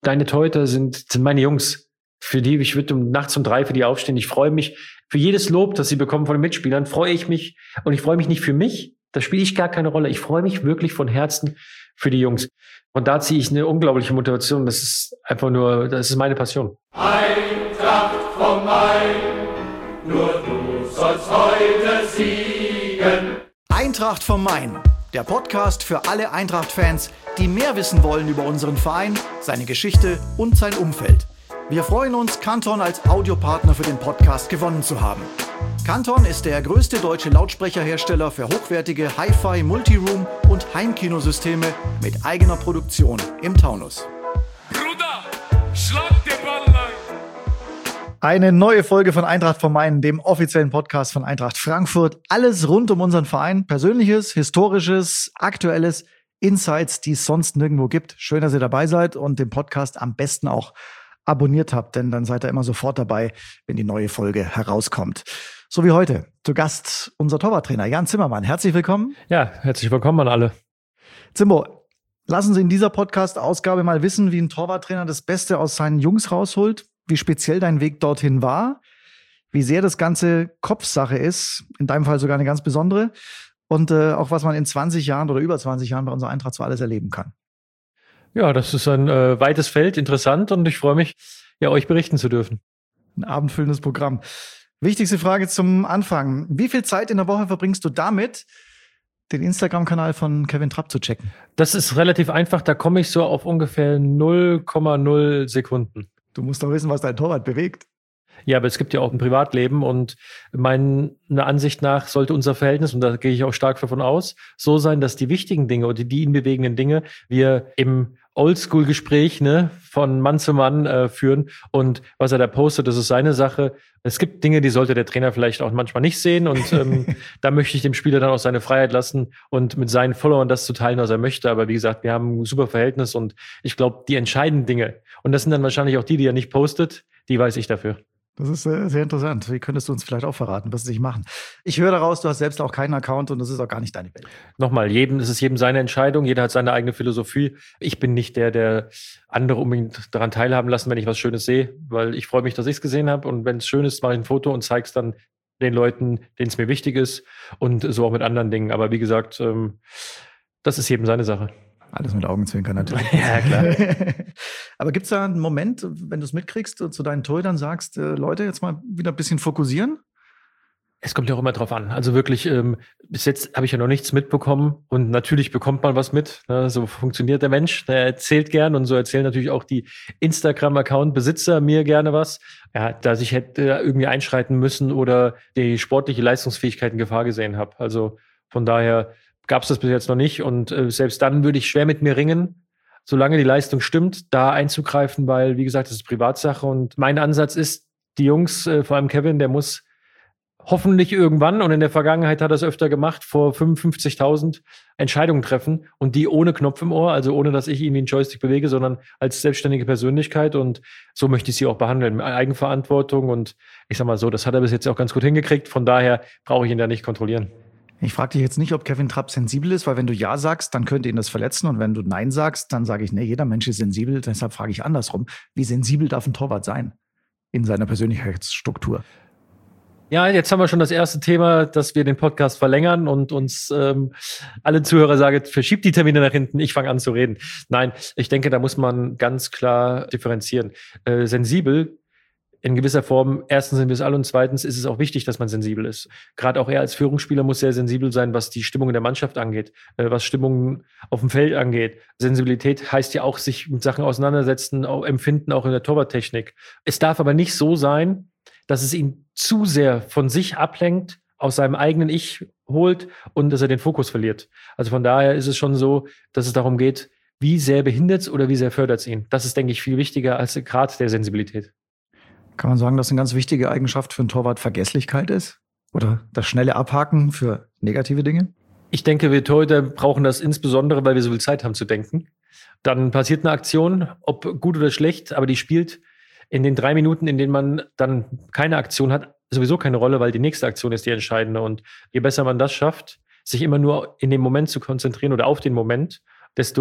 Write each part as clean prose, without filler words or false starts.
Deine Torhüter sind meine Jungs. Für die, ich würde nachts um 3 für die aufstehen. Ich freue mich für jedes Lob, das sie bekommen von den Mitspielern, freue ich mich. Und ich freue mich nicht für mich. Da spiele ich gar keine Rolle. Ich freue mich wirklich von Herzen für die Jungs. Und da ziehe ich eine unglaubliche Motivation. Das ist meine Passion. Eintracht vom Main, nur du sollst heute siegen. Eintracht vom Main, der Podcast für alle Eintracht-Fans, die mehr wissen wollen über unseren Verein, seine Geschichte und sein Umfeld. Wir freuen uns, Canton als Audiopartner für den Podcast gewonnen zu haben. Canton ist der größte deutsche Lautsprecherhersteller für hochwertige Hi-Fi, Multiroom und Heimkinosysteme mit eigener Produktion im Taunus. Bruder, schlag den Ball rein! Eine neue Folge von Eintracht vom Main, dem offiziellen Podcast von Eintracht Frankfurt. Alles rund um unseren Verein, Persönliches, Historisches, Aktuelles, Insights, die es sonst nirgendwo gibt. Schön, dass ihr dabei seid und den Podcast am besten auch abonniert habt, denn dann seid ihr immer sofort dabei, wenn die neue Folge herauskommt. So wie heute. Zu Gast unser Torwarttrainer Jan Zimmermann. Herzlich willkommen. Ja, herzlich willkommen an alle. Zimbo, lassen Sie in dieser Podcast-Ausgabe mal wissen, wie ein Torwarttrainer das Beste aus seinen Jungs rausholt, wie speziell dein Weg dorthin war, wie sehr das Ganze Kopfsache ist, in deinem Fall sogar eine ganz besondere, und auch was man in 20 Jahren oder über 20 Jahren bei unserer Eintracht so alles erleben kann. Ja, das ist ein weites Feld, interessant, und ich freue mich, ja, euch berichten zu dürfen. Ein abendfüllendes Programm. Wichtigste Frage zum Anfang. Wie viel Zeit in der Woche verbringst du damit, den Instagram-Kanal von Kevin Trapp zu checken? Das ist relativ einfach, da komme ich so auf ungefähr 0,0 Sekunden. Du musst doch wissen, was dein Torwart bewegt. Ja, aber es gibt ja auch ein Privatleben, und meiner Ansicht nach sollte unser Verhältnis, und da gehe ich auch stark davon aus, so sein, dass die wichtigen Dinge oder die ihn bewegenden Dinge wir im Oldschool-Gespräch von Mann zu Mann führen, und was er da postet, das ist seine Sache. Es gibt Dinge, die sollte der Trainer vielleicht auch manchmal nicht sehen, und da möchte ich dem Spieler dann auch seine Freiheit lassen und mit seinen Followern das zu teilen, was er möchte. Aber wie gesagt, wir haben ein super Verhältnis, und ich glaube, die entscheidenden Dinge, und das sind dann wahrscheinlich auch die er nicht postet, die weiß ich dafür. Das ist sehr interessant. Wie könntest du uns vielleicht auch verraten, was sie sich machen? Ich höre daraus, du hast selbst auch keinen Account, und das ist auch gar nicht deine Welt. Nochmal, es ist jedem seine Entscheidung, jeder hat seine eigene Philosophie. Ich bin nicht der andere unbedingt daran teilhaben lassen, wenn ich was Schönes sehe, weil ich freue mich, dass ich es gesehen habe, und wenn es schön ist, mache ich ein Foto und zeige es dann den Leuten, denen es mir wichtig ist, und so auch mit anderen Dingen. Aber wie gesagt, das ist jedem seine Sache. Alles mit Augenzwinkern natürlich. Ja, klar. Aber gibt es da einen Moment, wenn du es mitkriegst und zu deinen Torhütern sagst, Leute, jetzt mal wieder ein bisschen fokussieren? Es kommt ja auch immer drauf an. Also wirklich, bis jetzt habe ich ja noch nichts mitbekommen, und natürlich bekommt man was mit. Ne? So funktioniert der Mensch. Der erzählt gern, und so erzählen natürlich auch die Instagram-Account-Besitzer mir gerne was. Ja, dass ich hätte irgendwie einschreiten müssen oder die sportliche Leistungsfähigkeit in Gefahr gesehen habe. Also von daher gab es das bis jetzt noch nicht, und selbst dann würde ich schwer mit mir ringen, solange die Leistung stimmt, da einzugreifen, weil, wie gesagt, das ist Privatsache, und mein Ansatz ist, die Jungs, vor allem Kevin, der muss hoffentlich irgendwann, und in der Vergangenheit hat er es öfter gemacht, vor 55.000 Entscheidungen treffen, und die ohne Knopf im Ohr, also ohne, dass ich ihn wie einen Joystick bewege, sondern als selbstständige Persönlichkeit, und so möchte ich sie auch behandeln, mit Eigenverantwortung, und ich sag mal so, das hat er bis jetzt auch ganz gut hingekriegt, von daher brauche ich ihn da nicht kontrollieren. Ich frage dich jetzt nicht, ob Kevin Trapp sensibel ist, weil wenn du Ja sagst, dann könnte ihn das verletzen, und wenn du Nein sagst, dann sage ich, nee, jeder Mensch ist sensibel, deshalb frage ich andersrum. Wie sensibel darf ein Torwart sein in seiner Persönlichkeitsstruktur? Ja, jetzt haben wir schon das erste Thema, dass wir den Podcast verlängern und uns alle Zuhörer sagen, verschiebt die Termine nach hinten, ich fange an zu reden. Nein, ich denke, da muss man ganz klar differenzieren. Sensibel in gewisser Form, erstens sind wir es alle, und zweitens ist es auch wichtig, dass man sensibel ist. Gerade auch er als Führungsspieler muss sehr sensibel sein, was die Stimmung in der Mannschaft angeht, was Stimmung auf dem Feld angeht. Sensibilität heißt ja auch, sich mit Sachen auseinandersetzen, auch empfinden, auch in der Torwarttechnik. Es darf aber nicht so sein, dass es ihn zu sehr von sich ablenkt, aus seinem eigenen Ich holt, und dass er den Fokus verliert. Also von daher ist es schon so, dass es darum geht, wie sehr behindert es oder wie sehr fördert es ihn. Das ist, denke ich, viel wichtiger als der Grad der Sensibilität. Kann man sagen, dass eine ganz wichtige Eigenschaft für einen Torwart Vergesslichkeit ist? Oder das schnelle Abhaken für negative Dinge? Ich denke, wir Torhüter brauchen das insbesondere, weil wir so viel Zeit haben zu denken. Dann passiert eine Aktion, ob gut oder schlecht, aber die spielt in den 3 Minuten, in denen man dann keine Aktion hat, sowieso keine Rolle, weil die nächste Aktion ist die entscheidende. Und je besser man das schafft, sich immer nur in dem Moment zu konzentrieren oder auf den Moment, desto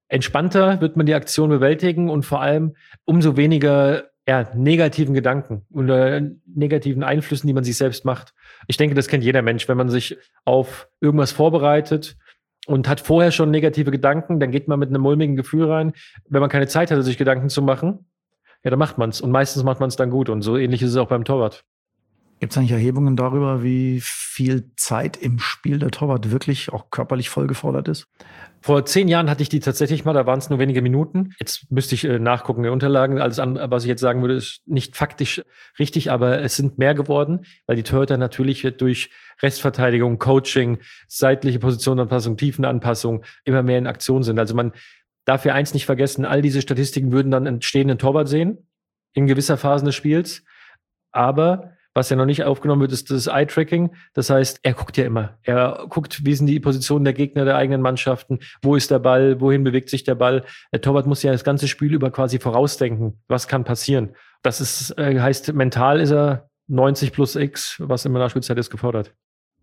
entspannter wird man die Aktion bewältigen und vor allem umso weniger negativen Gedanken oder negativen Einflüssen, die man sich selbst macht. Ich denke, das kennt jeder Mensch, wenn man sich auf irgendwas vorbereitet und hat vorher schon negative Gedanken, dann geht man mit einem mulmigen Gefühl rein. Wenn man keine Zeit hatte, sich Gedanken zu machen, dann macht man es. Und meistens macht man es dann gut. Und so ähnlich ist es auch beim Torwart. Gibt es eigentlich Erhebungen darüber, wie viel Zeit im Spiel der Torwart wirklich auch körperlich voll gefordert ist? Vor 10 Jahren hatte ich die tatsächlich mal, da waren es nur wenige Minuten. Jetzt müsste ich nachgucken in den Unterlagen. Alles andere, was ich jetzt sagen würde, ist nicht faktisch richtig, aber es sind mehr geworden, weil die Torhüter natürlich durch Restverteidigung, Coaching, seitliche Positionanpassung, Tiefenanpassung immer mehr in Aktion sind. Also man darf ja eins nicht vergessen, all diese Statistiken würden dann einen stehenden Torwart sehen, in gewisser Phasen des Spiels. Aber was ja noch nicht aufgenommen wird, ist das Eye-Tracking. Das heißt, er guckt ja immer. Er guckt, wie sind die Positionen der Gegner der eigenen Mannschaften, wo ist der Ball, wohin bewegt sich der Ball. Der Torwart muss ja das ganze Spiel über quasi vorausdenken, was kann passieren. Das ist, heißt, mental ist er 90 plus X, was in der Nachspielzeit ist, gefordert.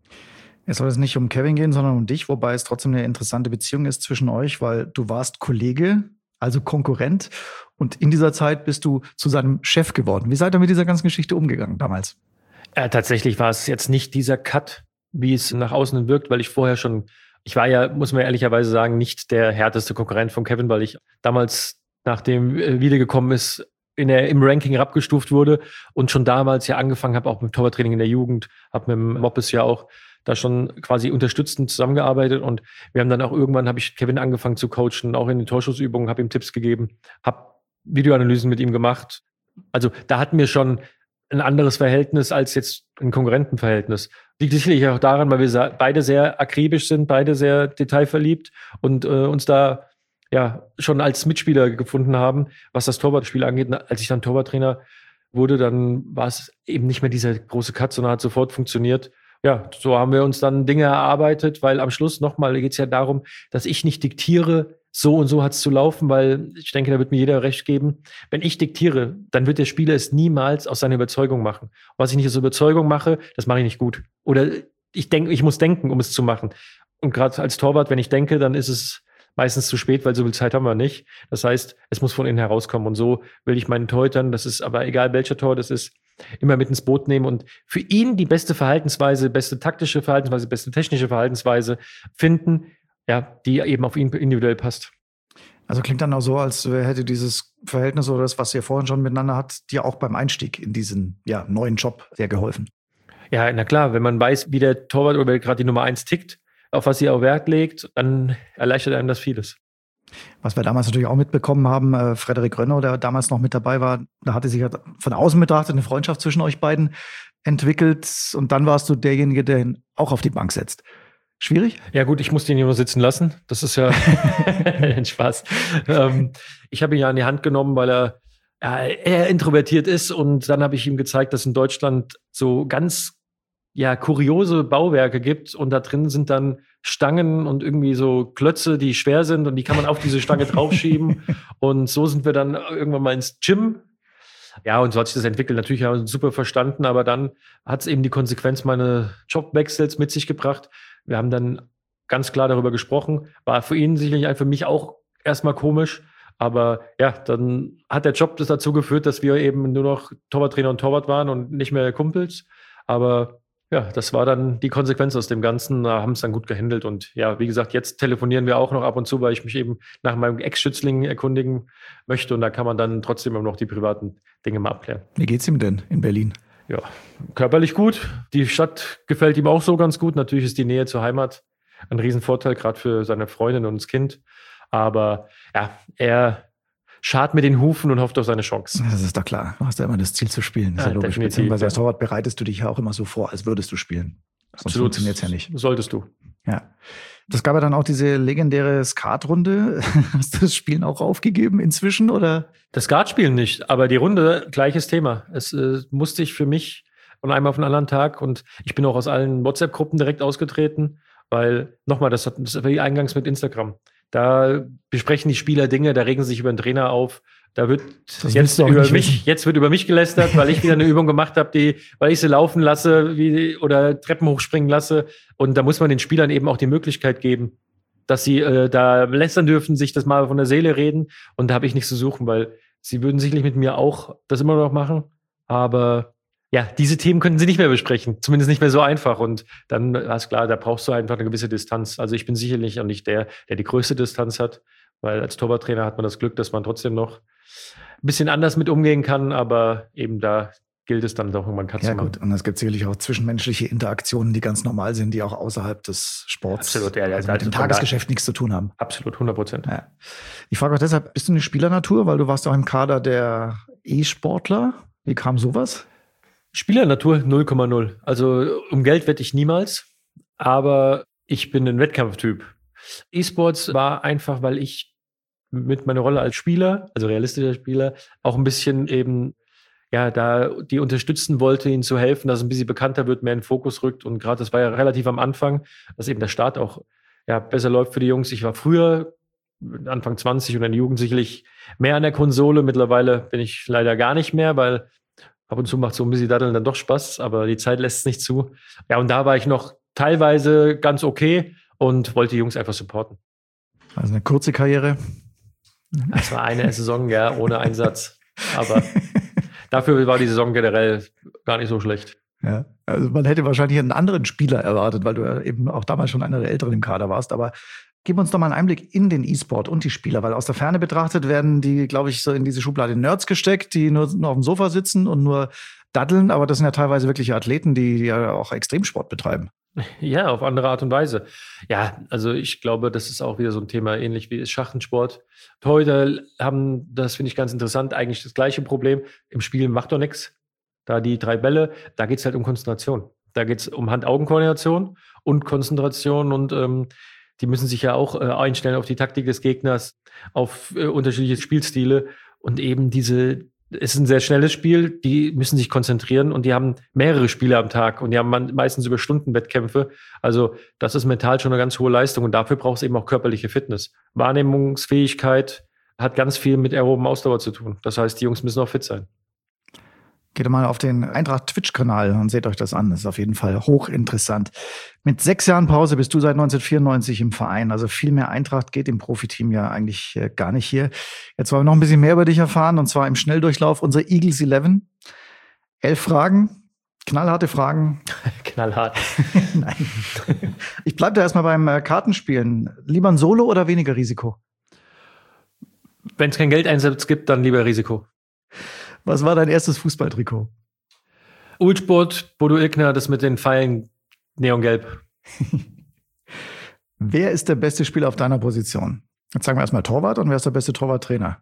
Es soll jetzt nicht um Kevin gehen, sondern um dich, wobei es trotzdem eine interessante Beziehung ist zwischen euch, weil du warst Kollege, also Konkurrent. Und in dieser Zeit bist du zu seinem Chef geworden. Wie seid ihr mit dieser ganzen Geschichte umgegangen damals? Tatsächlich war es jetzt nicht dieser Cut, wie es nach außen wirkt, weil ich vorher schon, ich war ja, muss man ehrlicherweise sagen, nicht der härteste Konkurrent von Kevin, weil ich damals, nachdem wiedergekommen ist, im Ranking abgestuft wurde und schon damals ja angefangen habe, auch mit Torwarttraining in der Jugend, habe mit dem Moppes ja auch da schon quasi unterstützend zusammengearbeitet und wir haben dann auch irgendwann, habe ich Kevin angefangen zu coachen, auch in den Torschussübungen, habe ihm Tipps gegeben, habe Videoanalysen mit ihm gemacht. Also da hatten wir schon ein anderes Verhältnis als jetzt ein Konkurrentenverhältnis. Liegt sicherlich auch daran, weil wir beide sehr akribisch sind, beide sehr detailverliebt und uns da ja schon als Mitspieler gefunden haben, was das Torwartspiel angeht. Als ich dann Torwarttrainer wurde, dann war es eben nicht mehr dieser große Cut, sondern hat sofort funktioniert. Ja, so haben wir uns dann Dinge erarbeitet, weil am Schluss nochmal geht es ja darum, dass ich nicht diktiere, so und so hat es zu laufen, weil ich denke, da wird mir jeder recht geben. Wenn ich diktiere, dann wird der Spieler es niemals aus seiner Überzeugung machen. Und was ich nicht aus Überzeugung mache, das mache ich nicht gut. Oder ich muss denken, um es zu machen. Und gerade als Torwart, wenn ich denke, dann ist es meistens zu spät, weil so viel Zeit haben wir nicht. Das heißt, es muss von innen herauskommen. Und so will ich meinen Torhütern, das ist aber egal, welcher Tor das ist, immer mit ins Boot nehmen und für ihn die beste Verhaltensweise, beste taktische Verhaltensweise, beste technische Verhaltensweise finden, ja, die eben auf ihn individuell passt. Also klingt dann auch so, als hätte dieses Verhältnis oder das, was ihr vorhin schon miteinander habt, dir auch beim Einstieg in diesen neuen Job sehr geholfen. Ja, na klar, wenn man weiß, wie der Torwart oder gerade die Nummer 1 tickt, auf was sie auch Wert legt, dann erleichtert einem das vieles. Was wir damals natürlich auch mitbekommen haben, Frederik Rönnow, der damals noch mit dabei war, da hatte sich ja von außen betrachtet eine Freundschaft zwischen euch beiden entwickelt und dann warst du derjenige, der ihn auch auf die Bank setzt. Schwierig? Ja gut, ich musste ihn nur sitzen lassen. Das ist ja ein Spaß. Ich habe ihn ja an die Hand genommen, weil er introvertiert ist und dann habe ich ihm gezeigt, dass in Deutschland so ganz kuriose Bauwerke gibt und da drin sind dann Stangen und irgendwie so Klötze, die schwer sind und die kann man auf diese Stange draufschieben und so sind wir dann irgendwann mal ins Gym. Ja, und so hat sich das entwickelt. Natürlich haben wir uns super verstanden, aber dann hat es eben die Konsequenz meines Jobwechsels mit sich gebracht. Wir haben dann ganz klar darüber gesprochen. War für ihn sicherlich für mich auch erstmal komisch. Aber ja, dann hat der Job das dazu geführt, dass wir eben nur noch Torwarttrainer und Torwart waren und nicht mehr Kumpels. Aber ja, das war dann die Konsequenz aus dem Ganzen. Da haben es dann gut gehandelt. Und ja, wie gesagt, jetzt telefonieren wir auch noch ab und zu, weil ich mich eben nach meinem Ex-Schützling erkundigen möchte. Und da kann man dann trotzdem immer noch die privaten Dinge mal abklären. Wie geht's ihm denn in Berlin? Ja, körperlich gut. Die Stadt gefällt ihm auch so ganz gut. Natürlich ist die Nähe zur Heimat ein Riesenvorteil, gerade für seine Freundin und das Kind. Aber ja, er schart mit den Hufen und hofft auf seine Chance. Das ist doch klar. Du hast ja immer das Ziel zu spielen. Das ist ja logisch. Beziehungsweise als Torwart bereitest du dich ja auch immer so vor, als würdest du spielen. Sonst funktioniert es ja nicht. Solltest du. Ja. Das gab ja dann auch diese legendäre Skat-Runde. Hast du das Spielen auch aufgegeben inzwischen, oder? Das Skatspielen nicht, aber die Runde, gleiches Thema. Es musste ich für mich von einem auf den anderen Tag und ich bin auch aus allen WhatsApp-Gruppen direkt ausgetreten, weil, nochmal, das war eingangs mit Instagram. Da besprechen die Spieler Dinge, da regen sie sich über den Trainer auf. Da wird jetzt wird über mich gelästert, weil ich wieder eine Übung gemacht habe, weil ich sie laufen lasse oder Treppen hochspringen lasse. Und da muss man den Spielern eben auch die Möglichkeit geben, dass sie da lästern dürfen, sich das mal von der Seele reden. Und da habe ich nichts zu suchen, weil sie würden sicherlich mit mir auch das immer noch machen. Aber ja, diese Themen könnten sie nicht mehr besprechen, zumindest nicht mehr so einfach. Und dann ist klar, da brauchst du einfach eine gewisse Distanz. Also ich bin sicherlich auch nicht der die größte Distanz hat, weil als Torwarttrainer hat man das Glück, dass man trotzdem noch ein bisschen anders mit umgehen kann. Aber eben da gilt es dann doch, man kann es Ja, machen. gut. Und es gibt sicherlich auch zwischenmenschliche Interaktionen, die ganz normal sind, die auch außerhalb des Sports, Absolut, ja, also mit dem von Tagesgeschäft nichts zu tun haben. Absolut, 100%. Ja. Ich frage auch deshalb, bist du eine Spielernatur, weil du warst auch im Kader der E-Sportler? Wie kam sowas? Spielernatur 0,0. Also um Geld wette ich niemals, aber ich bin ein Wettkampftyp. E-Sports war einfach, weil ich mit meiner Rolle als Spieler, also realistischer Spieler, auch ein bisschen eben, ja, da die unterstützen wollte, ihnen zu helfen, dass es ein bisschen bekannter wird, mehr in den Fokus rückt. Und gerade das war ja relativ am Anfang, dass eben der Start auch besser läuft für die Jungs. Ich war früher, Anfang 20 und in der Jugend sicherlich mehr an der Konsole. Mittlerweile bin ich leider gar nicht mehr, weil ab und zu macht so ein bisschen Daddeln dann doch Spaß, aber die Zeit lässt es nicht zu. Ja, und da war ich noch teilweise ganz okay und wollte die Jungs einfach supporten. Also eine kurze Karriere. Das war eine Saison, ja, ohne Einsatz. Aber dafür war die Saison generell gar nicht so schlecht. Ja, also man hätte wahrscheinlich einen anderen Spieler erwartet, weil du ja eben auch damals schon einer der Älteren im Kader warst. Aber gib uns doch mal einen Einblick in den E-Sport und die Spieler, weil aus der Ferne betrachtet werden die, glaube ich, so in diese Schublade Nerds gesteckt, die nur auf dem Sofa sitzen und nur daddeln. Aber das sind ja teilweise wirkliche Athleten, die ja auch Extremsport betreiben. Ja, auf andere Art und Weise. Ja, also ich glaube, das ist auch wieder so ein Thema, ähnlich wie Schachensport. Heute haben, das finde ich ganz interessant, eigentlich das gleiche Problem. Im Spiel macht doch nichts. Da die 3 Bälle, da geht es halt um Konzentration. Da geht es um Hand-Augen-Koordination und Konzentration und die müssen sich ja auch einstellen auf die Taktik des Gegners, auf unterschiedliche Spielstile und eben es ist ein sehr schnelles Spiel, die müssen sich konzentrieren und die haben mehrere Spiele am Tag und die haben meistens über Stunden Wettkämpfe. Also das ist mental schon eine ganz hohe Leistung und dafür braucht es eben auch körperliche Fitness. Wahrnehmungsfähigkeit hat ganz viel mit aeroben Ausdauer zu tun. Das heißt, die Jungs müssen auch fit sein. Geht mal auf den Eintracht-Twitch-Kanal und seht euch das an. Das ist auf jeden Fall hochinteressant. Mit 6 Jahren Pause bist du seit 1994 im Verein. Also viel mehr Eintracht geht im Profiteam ja eigentlich gar nicht hier. Jetzt wollen wir noch ein bisschen mehr über dich erfahren, und zwar im Schnelldurchlauf unserer Eagles 11. 11 Fragen, knallharte Fragen. Knallhart. Nein. Ich bleibe da erstmal beim Kartenspielen. Lieber ein Solo oder weniger Risiko? Wenn es kein Geldeinsatz gibt, dann lieber Risiko. Was war dein erstes Fußballtrikot? Ulsport, Bodo Ilkner, das mit den Pfeilen neongelb. Wer ist der beste Spieler auf deiner Position? Jetzt sagen wir erstmal Torwart, und wer ist der beste Torwarttrainer?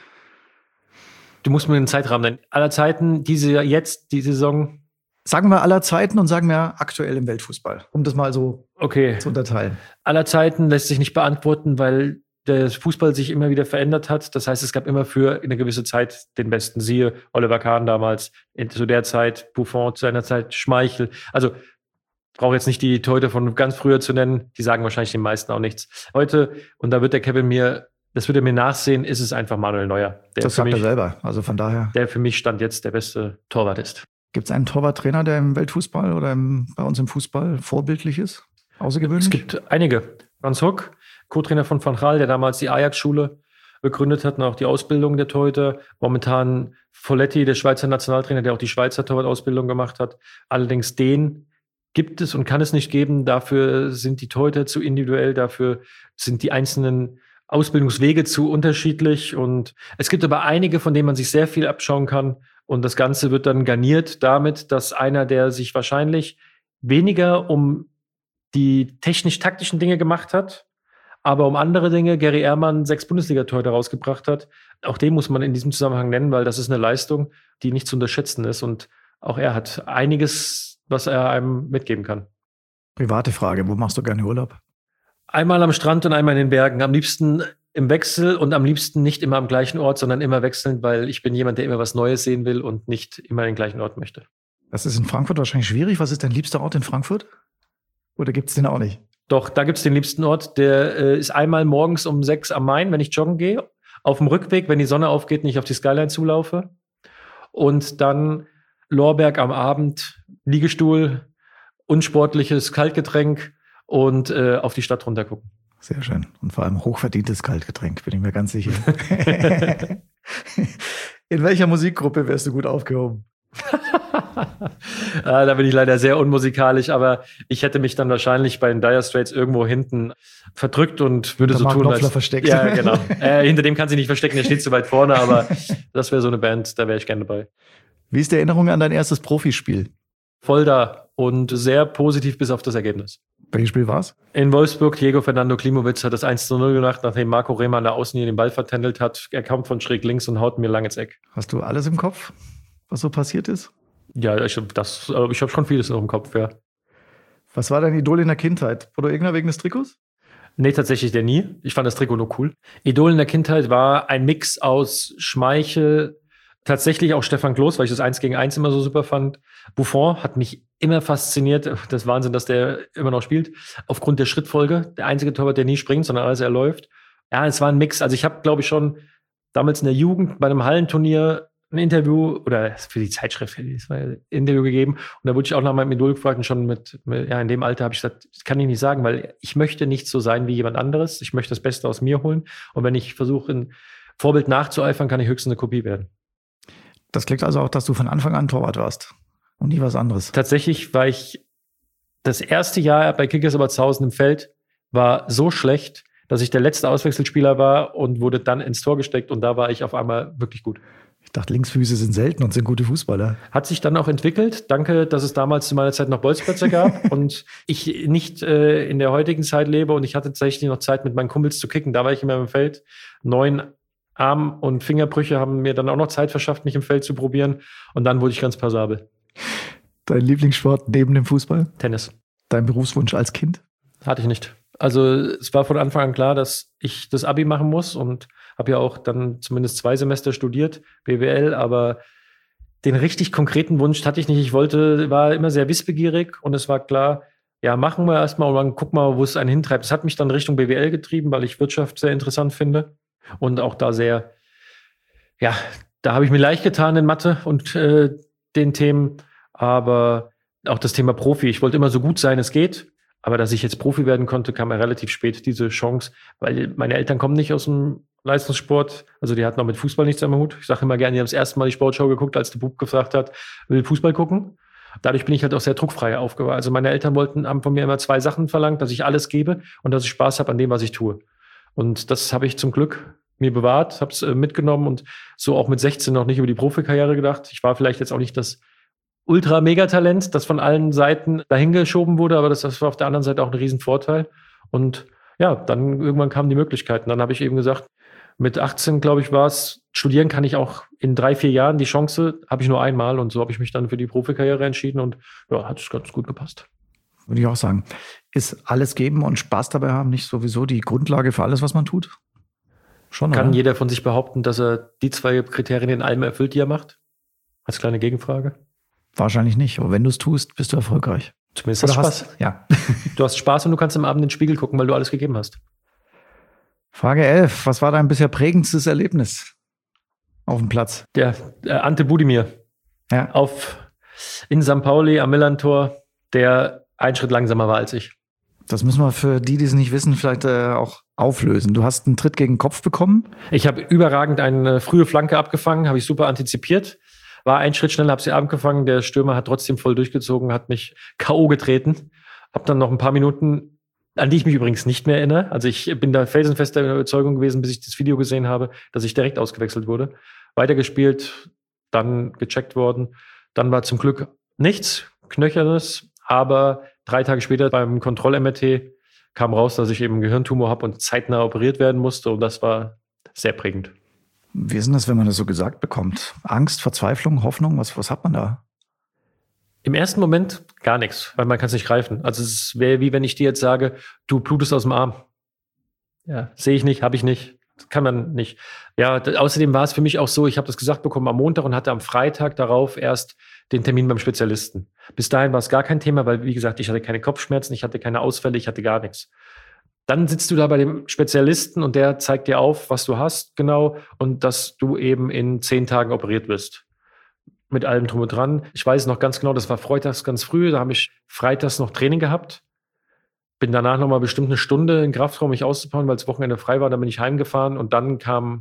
Du musst mir einen Zeitrahmen nennen. Aller Zeiten, die Saison. Sagen wir aller Zeiten und sagen wir aktuell im Weltfußball, um das mal so zu unterteilen. Aller Zeiten lässt sich nicht beantworten, weil der Fußball sich immer wieder verändert hat. Das heißt, es gab immer für eine gewisse Zeit den Besten. Siehe Oliver Kahn damals, zu der Zeit, Buffon zu seiner Zeit, Schmeichel. Also brauche jetzt nicht die Torhüter von ganz früher zu nennen. Die sagen wahrscheinlich den meisten auch nichts. Heute, und da wird der Kevin das wird er mir nachsehen, ist es einfach Manuel Neuer. Das sagt er selber. Also von daher. Der für mich Stand jetzt der beste Torwart ist. Gibt es einen Torwarttrainer, der im Weltfußball oder bei uns im Fußball vorbildlich ist? Außergewöhnlich? Es gibt einige. Franz Hock, Co-Trainer von Van Gaal, der damals die Ajax-Schule begründet hat und auch die Ausbildung der Torhüter. Momentan Folletti, der Schweizer Nationaltrainer, der auch die Schweizer Torwart-Ausbildung gemacht hat. Allerdings den gibt es und kann es nicht geben. Dafür sind die Torhüter zu individuell, dafür sind die einzelnen Ausbildungswege zu unterschiedlich. Und es gibt aber einige, von denen man sich sehr viel abschauen kann. Und das Ganze wird dann garniert damit, dass einer, der sich wahrscheinlich weniger um die technisch-taktischen Dinge gemacht hat, aber um andere Dinge, Gary Ehrmann 6 Bundesliga-Torhüter rausgebracht hat. Auch den muss man in diesem Zusammenhang nennen, weil das ist eine Leistung, die nicht zu unterschätzen ist. Und auch er hat einiges, was er einem mitgeben kann. Private Frage, wo machst du gerne Urlaub? Einmal am Strand und einmal in den Bergen. Am liebsten im Wechsel und am liebsten nicht immer am gleichen Ort, sondern immer wechselnd, weil ich bin jemand, der immer was Neues sehen will und nicht immer den gleichen Ort möchte. Das ist in Frankfurt wahrscheinlich schwierig. Was ist dein liebster Ort in Frankfurt? Oder gibt es den auch nicht? Doch, da gibt es den liebsten Ort. Der ist einmal morgens um 6 am Main, wenn ich joggen gehe. Auf dem Rückweg, wenn die Sonne aufgeht, nicht auf die Skyline zulaufe. Und dann Lorberg am Abend, Liegestuhl, unsportliches Kaltgetränk und auf die Stadt runtergucken. Sehr schön. Und vor allem hochverdientes Kaltgetränk, bin ich mir ganz sicher. In welcher Musikgruppe wärst du gut aufgehoben? Da bin ich leider sehr unmusikalisch, aber ich hätte mich dann wahrscheinlich bei den Dire Straits irgendwo hinten verdrückt und würde so Mark tun, Knopfler versteckt. Ja, genau. Hinter dem kann sie nicht verstecken, der steht zu weit vorne, aber das wäre so eine Band, da wäre ich gerne dabei. Wie ist die Erinnerung an dein erstes Profispiel? Voll da und sehr positiv bis auf das Ergebnis. Welches Spiel war's? In Wolfsburg, Diego Fernando Klimowitz hat das 1:0 gemacht, nachdem Marco Rehmer an der Außenlinie den Ball vertändelt hat. Er kommt von schräg links und haut mir lang ins Eck. Hast du alles im Kopf, was so passiert ist? Ja, ich habe schon vieles noch im Kopf, ja. Was war dein Idol in der Kindheit? Wurde irgendwer wegen des Trikots? Nee, tatsächlich der nie. Ich fand das Trikot nur cool. Idol in der Kindheit war ein Mix aus Schmeichel, tatsächlich auch Stefan Klos, weil ich das 1-gegen-1 immer so super fand. Buffon hat mich immer fasziniert. Das ist Wahnsinn, dass der immer noch spielt. Aufgrund der Schrittfolge. Der einzige Torwart, der nie springt, sondern alles er läuft. Ja, es war ein Mix. Also ich habe, glaube ich, schon damals in der Jugend bei einem Hallenturnier ein Interview oder für die Zeitschrift ein Interview gegeben. Und da wurde ich auch nach meinem Idol gefragt und schon in dem Alter habe ich gesagt, das kann ich nicht sagen, weil ich möchte nicht so sein wie jemand anderes. Ich möchte das Beste aus mir holen. Und wenn ich versuche, ein Vorbild nachzueifern, kann ich höchstens eine Kopie werden. Das klingt also auch, dass du von Anfang an Torwart warst und nie was anderes. Tatsächlich war ich das erste Jahr bei Kickers Obertshausen im Feld war so schlecht, dass ich der letzte Auswechselspieler war und wurde dann ins Tor gesteckt und da war ich auf einmal wirklich gut. Ich dachte, Linksfüße sind selten und sind gute Fußballer. Hat sich dann auch entwickelt. Danke, dass es damals zu meiner Zeit noch Bolzplätze gab und ich nicht in der heutigen Zeit lebe und ich hatte tatsächlich noch Zeit, mit meinen Kumpels zu kicken. Da war ich immer im Feld. 9 Arm- und Fingerbrüche haben mir dann auch noch Zeit verschafft, mich im Feld zu probieren. Und dann wurde ich ganz passabel. Dein Lieblingssport neben dem Fußball? Tennis. Dein Berufswunsch als Kind? Hatte ich nicht. Also es war von Anfang an klar, dass ich das Abi machen muss und habe ja auch dann zumindest 2 Semester studiert, BWL, aber den richtig konkreten Wunsch hatte ich nicht. War immer sehr wissbegierig und es war klar, ja, machen wir erstmal und dann gucken wir mal, wo es einen hintreibt. Es hat mich dann Richtung BWL getrieben, weil ich Wirtschaft sehr interessant finde und auch da sehr, ja, da habe ich mir leicht getan in Mathe und den Themen, aber auch das Thema Profi. Ich wollte immer so gut sein, es geht. Aber dass ich jetzt Profi werden konnte, kam mir relativ spät diese Chance, weil meine Eltern kommen nicht aus dem Leistungssport. Also die hatten auch mit Fußball nichts am Hut. Ich sage immer gerne, die haben das erste Mal die Sportschau geguckt, als der Bub gefragt hat, will Fußball gucken. Dadurch bin ich halt auch sehr druckfrei aufgewachsen. Also meine Eltern haben von mir immer 2 Sachen verlangt, dass ich alles gebe und dass ich Spaß habe an dem, was ich tue. Und das habe ich zum Glück mir bewahrt, habe es mitgenommen und so auch mit 16 noch nicht über die Profikarriere gedacht. Ich war vielleicht jetzt auch nicht das Ultra-Megatalent, das von allen Seiten dahingeschoben wurde, aber das war auf der anderen Seite auch ein Riesenvorteil. Und ja, dann irgendwann kamen die Möglichkeiten. Dann habe ich eben gesagt, mit 18, glaube ich, war es, studieren kann ich auch in 3-4 Jahren. Die Chance habe ich nur einmal und so habe ich mich dann für die Profikarriere entschieden und ja, hat es ganz gut gepasst. Würde ich auch sagen. Ist alles geben und Spaß dabei haben nicht sowieso die Grundlage für alles, was man tut? Schon, Kann oder? jeder von sich behaupten, dass er die 2 Kriterien in allem erfüllt, die er macht? Als kleine Gegenfrage. Wahrscheinlich nicht, aber wenn du es tust, bist du erfolgreich. Zumindest hast du Spaß. Ja. Du hast Spaß und du kannst am Abend in den Spiegel gucken, weil du alles gegeben hast. Frage 11. Was war dein bisher prägendstes Erlebnis auf dem Platz? Der Ante Budimir Ja. in St. Pauli am Millantor, der einen Schritt langsamer war als ich. Das müssen wir für die es nicht wissen, vielleicht auch auflösen. Du hast einen Tritt gegen den Kopf bekommen. Ich habe überragend eine frühe Flanke abgefangen, habe ich super antizipiert. War einen Schritt schneller, habe sie abgefangen. Der Stürmer hat trotzdem voll durchgezogen, hat mich K.O. getreten. Habe dann noch ein paar Minuten, an die ich mich übrigens nicht mehr erinnere. Also ich bin da felsenfest der Überzeugung gewesen, bis ich das Video gesehen habe, dass ich direkt ausgewechselt wurde. Weitergespielt, dann gecheckt worden. Dann war zum Glück nichts Knöchernes, aber 3 Tage später beim Kontroll-MRT kam raus, dass ich eben einen Gehirntumor habe und zeitnah operiert werden musste. Und das war sehr prägend. Wie ist denn das, wenn man das so gesagt bekommt? Angst, Verzweiflung, Hoffnung? Was hat man da? Im ersten Moment gar nichts, weil man kann es nicht greifen. Also es wäre wie wenn ich dir jetzt sage, du blutest aus dem Arm. Ja, sehe ich nicht, habe ich nicht. Das kann man nicht. Ja, außerdem war es für mich auch so, ich habe das gesagt bekommen am Montag und hatte am Freitag darauf erst den Termin beim Spezialisten. Bis dahin war es gar kein Thema, weil, wie gesagt, ich hatte keine Kopfschmerzen, ich hatte keine Ausfälle, ich hatte gar nichts. Dann sitzt du da bei dem Spezialisten und der zeigt dir auf, was du hast, genau, und dass du eben in 10 Tagen operiert wirst. Mit allem drum und dran. Ich weiß noch ganz genau, das war freitags ganz früh, da habe ich freitags noch Training gehabt. bin danach nochmal bestimmt eine Stunde in den Kraftraum, mich auszubauen, weil das Wochenende frei war. Dann bin ich heimgefahren und dann kam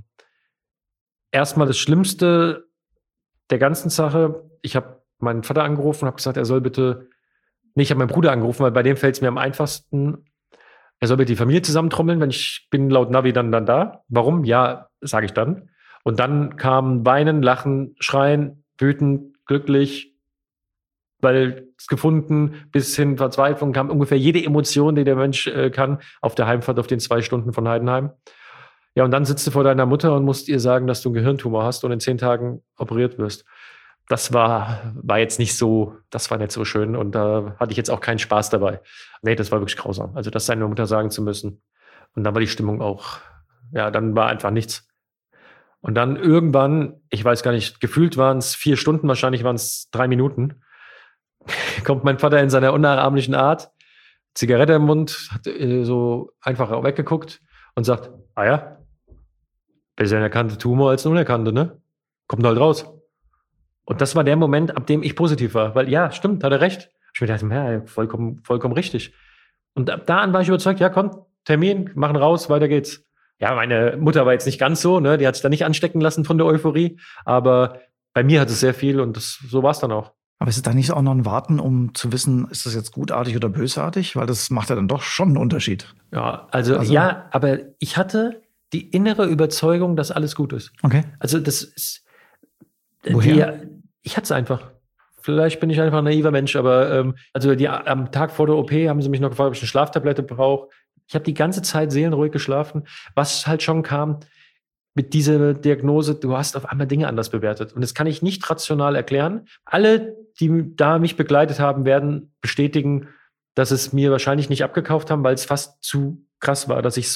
erstmal das Schlimmste der ganzen Sache. Ich habe meinen Vater angerufen und habe gesagt, er soll bitte, ich habe meinen Bruder angerufen, weil bei dem fällt es mir am einfachsten, er soll bitte die Familie zusammentrommeln, wenn ich bin laut Navi dann da. Warum? Ja, sage ich dann. Und dann kam Weinen, Lachen, Schreien, wütend, glücklich, weil es gefunden, bis hin Verzweiflung kam ungefähr jede Emotion, die der Mensch kann, auf der Heimfahrt auf den 2 Stunden von Heidenheim. Ja, und dann sitzt du vor deiner Mutter und musst ihr sagen, dass du einen Gehirntumor hast und in 10 Tagen operiert wirst. Das war jetzt nicht so, das war nicht so schön und da hatte ich jetzt auch keinen Spaß dabei. Nee, das war wirklich grausam. Also das seiner Mutter sagen zu müssen. Und dann war die Stimmung auch, ja, dann war einfach nichts. Und dann irgendwann, ich weiß gar nicht, gefühlt waren es 4 Stunden, wahrscheinlich waren es 3 Minuten, kommt mein Vater in seiner unnachahmlichen Art, Zigarette im Mund, hat so einfach weggeguckt und sagt, ah ja, besser ein erkannter Tumor als ein unerkannter, ne? Kommt halt raus. Und das war der Moment, ab dem ich positiv war. Weil ja, stimmt, hat er recht. Ich mir dachte, ja, vollkommen richtig. Und ab da an war ich überzeugt, ja komm, Termin, machen raus, weiter geht's. Ja, meine Mutter war jetzt nicht ganz so, ne? Die hat sich da nicht anstecken lassen von der Euphorie. Aber bei mir hat es sehr viel und so war es dann auch. Aber ist es da nicht auch noch ein Warten, um zu wissen, ist das jetzt gutartig oder bösartig? Weil das macht ja dann doch schon einen Unterschied. Ja, also ja, aber ich hatte die innere Überzeugung, dass alles gut ist. Okay. Also das ist... Woher? Ich hatte es einfach. Vielleicht bin ich einfach ein naiver Mensch, aber am Tag vor der OP haben sie mich noch gefragt, ob ich eine Schlaftablette brauche. Ich habe die ganze Zeit seelenruhig geschlafen. Was halt schon kam mit dieser Diagnose, du hast auf einmal Dinge anders bewertet. Und das kann ich nicht rational erklären. Alle, die da mich begleitet haben, werden bestätigen, dass es mir wahrscheinlich nicht abgekauft haben, weil es fast zu krass war, ich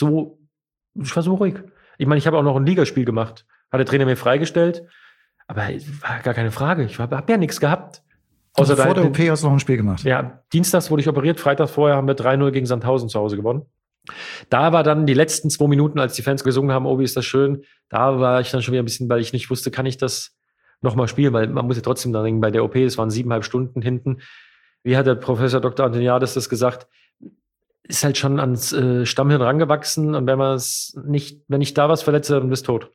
war so ruhig. Ich meine, ich habe auch noch ein Ligaspiel gemacht. Hat der Trainer mir freigestellt. Aber war gar keine Frage. Ich habe ja nichts gehabt. Außer vor der OP hast du noch ein Spiel gemacht? Ja, dienstags wurde ich operiert. Freitag vorher haben wir 3-0 gegen Sandhausen zu Hause gewonnen. Da war dann die letzten 2 Minuten, als die Fans gesungen haben, oh, wie ist das schön. Da war ich dann schon wieder ein bisschen, weil ich nicht wusste, kann ich das nochmal spielen? Weil man muss ja trotzdem dann denken, bei der OP, es waren 7,5 Stunden hinten. Wie hat der Professor Dr. Antoniadis das gesagt? Ist halt schon ans Stammhirn rangewachsen. Und wenn ich da was verletze, dann bist du tot.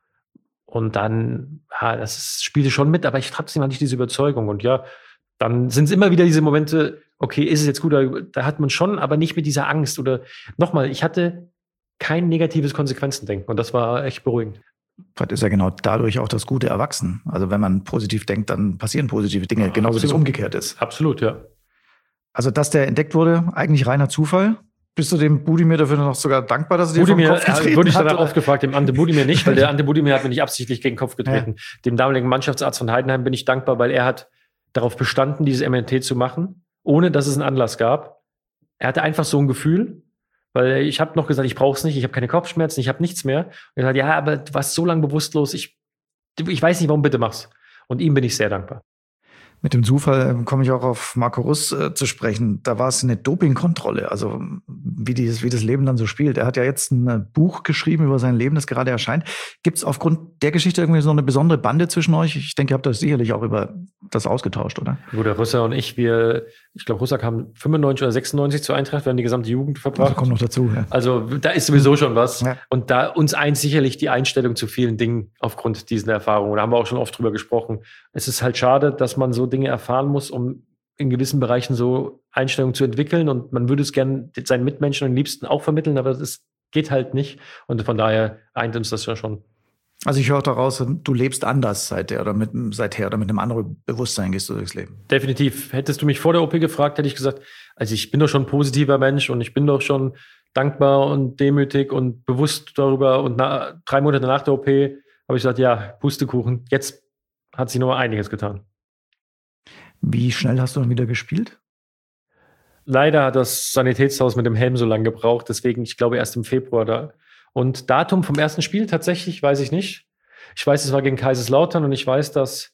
Und dann, das spielte schon mit, aber ich trotzdem hatte ich diese Überzeugung. Und ja, dann sind es immer wieder diese Momente, okay, ist es jetzt gut? Da hat man schon, aber nicht mit dieser Angst. Oder nochmal, ich hatte kein negatives Konsequenzendenken. Und das war echt beruhigend. Vielleicht ist ja genau dadurch auch das Gute erwachsen. Also wenn man positiv denkt, dann passieren positive Dinge, genauso wie es umgekehrt ist. Absolut, ja. Also dass der entdeckt wurde, eigentlich reiner Zufall. Bist du dem Budimir dafür noch sogar dankbar, dass er dir vom Kopf getreten wurde ich hat? danach aufgefragt, dem Ante Budimir nicht, weil der Ante Budimir hat mir nicht absichtlich gegen den Kopf getreten. Ja. Dem damaligen Mannschaftsarzt von Heidenheim bin ich dankbar, weil er hat darauf bestanden, dieses MRT zu machen, ohne dass es einen Anlass gab. Er hatte einfach so ein Gefühl, weil ich habe noch gesagt, ich brauche es nicht, ich habe keine Kopfschmerzen, ich habe nichts mehr. Und er hat gesagt, ja, aber du warst so lange bewusstlos, ich weiß nicht, warum, bitte mach's. Und ihm bin ich sehr dankbar. Mit dem Zufall komme ich auch auf Marco Russ zu sprechen. Da war es eine Dopingkontrolle, also wie das Leben dann so spielt. Er hat ja jetzt ein Buch geschrieben über sein Leben, das gerade erscheint. Gibt es aufgrund der Geschichte irgendwie so eine besondere Bande zwischen euch? Ich denke, ihr habt das sicherlich auch über das ausgetauscht, oder? Wo der Russer und ich glaube, Russer kam 95 oder 96 zur Eintracht, wir haben die gesamte Jugend verbracht. Also kommt noch dazu, ja. Also da ist sowieso schon was. Ja. Und da uns eint sicherlich die Einstellung zu vielen Dingen aufgrund dieser Erfahrungen. Da haben wir auch schon oft drüber gesprochen. Es ist halt schade, dass man so Dinge erfahren muss, um in gewissen Bereichen so Einstellungen zu entwickeln. Und man würde es gerne seinen Mitmenschen und Liebsten auch vermitteln, aber das geht halt nicht. Und von daher eint uns das ja schon. Also ich höre daraus, du lebst anders seither oder mit einem anderen Bewusstsein gehst du durchs Leben. Definitiv. Hättest du mich vor der OP gefragt, hätte ich gesagt, also ich bin doch schon ein positiver Mensch und ich bin doch schon dankbar und demütig und bewusst darüber. Und 3 Monate nach der OP habe ich gesagt, ja, Pustekuchen, jetzt hat sich noch mal einiges getan. Wie schnell hast du dann wieder gespielt? Leider hat das Sanitätshaus mit dem Helm so lange gebraucht, deswegen, ich glaube, erst im Februar da. Und Datum vom ersten Spiel tatsächlich weiß ich nicht. Ich weiß, es war gegen Kaiserslautern und ich weiß, dass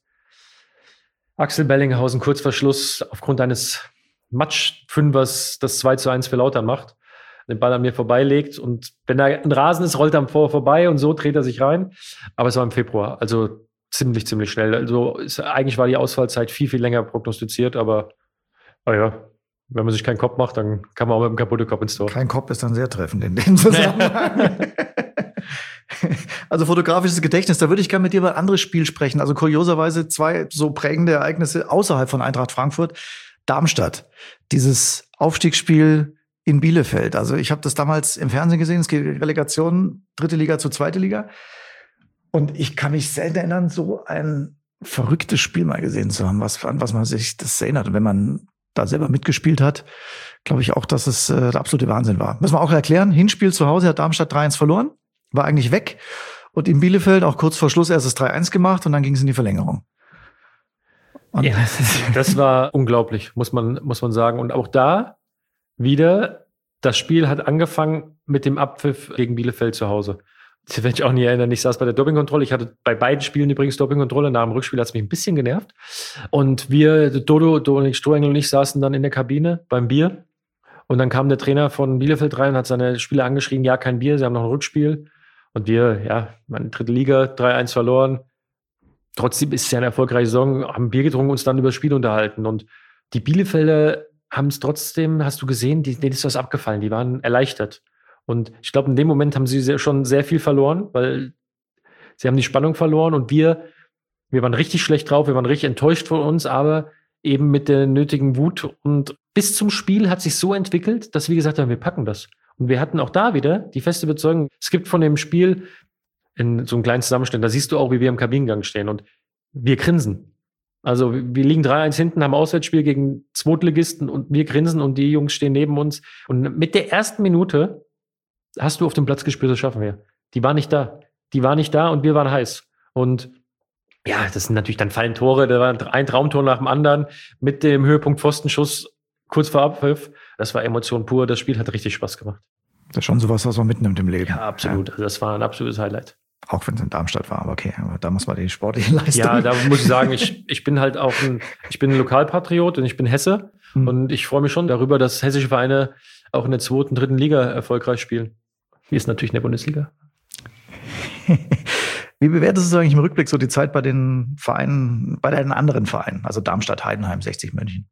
Axel Bellinghausen kurz vor Schluss aufgrund eines Matsch-Fünfers das 2:1 für Lautern macht, den Ball an mir vorbeilegt und wenn da ein Rasen ist, rollt er vorbei und so dreht er sich rein. Aber es war im Februar, also ziemlich schnell. Also eigentlich war die Ausfallzeit viel länger prognostiziert, aber ja. Wenn man sich keinen Kopf macht, dann kann man auch mit dem kaputten Kopf ins Tor. Kein Kopf ist dann sehr treffend in dem Zusammenhang. Also fotografisches Gedächtnis, da würde ich gerne mit dir über ein anderes Spiel sprechen. Also kurioserweise 2 so prägende Ereignisse außerhalb von Eintracht Frankfurt. Darmstadt, dieses Aufstiegsspiel in Bielefeld. Also ich habe das damals im Fernsehen gesehen, es geht Relegation, 3. Liga zu 2. Liga. Und ich kann mich selten erinnern, so ein verrücktes Spiel mal gesehen zu haben, an was man sich das erinnert. Und wenn man da selber mitgespielt hat, glaube ich auch, dass es der absolute Wahnsinn war. Müssen wir auch erklären, Hinspiel zu Hause hat Darmstadt 3-1 verloren, war eigentlich weg. Und in Bielefeld auch kurz vor Schluss erst das 3-1 gemacht und dann ging es in die Verlängerung. Und ja, das war unglaublich, muss man sagen. Und auch da wieder, das Spiel hat angefangen mit dem Abpfiff gegen Bielefeld zu Hause. Das werde ich auch nie erinnern. Ich saß bei der Dopingkontrolle. Ich hatte bei beiden Spielen übrigens Dopingkontrolle. Nach dem Rückspiel hat es mich ein bisschen genervt. Und wir, Dominik Strohengel und ich, saßen dann in der Kabine beim Bier. Und dann kam der Trainer von Bielefeld rein und hat seine Spieler angeschrien, ja, kein Bier, sie haben noch ein Rückspiel. Und wir, ja, meine 3. Liga, 3-1 verloren. Trotzdem ist es ja eine erfolgreiche Saison, haben Bier getrunken, uns dann über das Spiel unterhalten. Und die Bielefelder haben es trotzdem, hast du gesehen, denen ist was abgefallen. Die waren erleichtert. Und ich glaube, in dem Moment haben sie schon sehr viel verloren, weil sie haben die Spannung verloren und wir waren richtig schlecht drauf, wir waren richtig enttäuscht von uns, aber eben mit der nötigen Wut. Und bis zum Spiel hat sich so entwickelt, dass wir gesagt haben, wir packen das. Und wir hatten auch da wieder die feste Überzeugung, es gibt von dem Spiel in so einem kleinen Zusammenschnitt, da siehst du auch, wie wir im Kabinengang stehen und wir grinsen. Also wir liegen 3-1 hinten, haben Auswärtsspiel gegen Zweitligisten und wir grinsen und die Jungs stehen neben uns. Und mit der ersten Minute hast du auf dem Platz gespürt, das schaffen wir. Die war nicht da. Die war nicht da und wir waren heiß. Und ja, das sind natürlich, dann fallen Tore, da war ein Traumtor nach dem anderen mit dem Höhepunkt Pfostenschuss kurz vor Abpfiff. Das war Emotion pur, das Spiel hat richtig Spaß gemacht. Das ist schon sowas, was man mitnimmt im Leben. Ja, absolut. Ja. Also das war ein absolutes Highlight. Auch wenn es in Darmstadt war, aber okay, aber da muss man die sportliche Leistung. Ja, da muss ich sagen, ich bin halt auch ich bin ein Lokalpatriot und ich bin Hesse. Und ich freue mich schon darüber, dass hessische Vereine auch in der 2., 3. Liga erfolgreich spielen. Hier ist natürlich in der Bundesliga. Wie bewertest du eigentlich im Rückblick so die Zeit bei den Vereinen, bei den anderen Vereinen, also Darmstadt, Heidenheim, 60 München?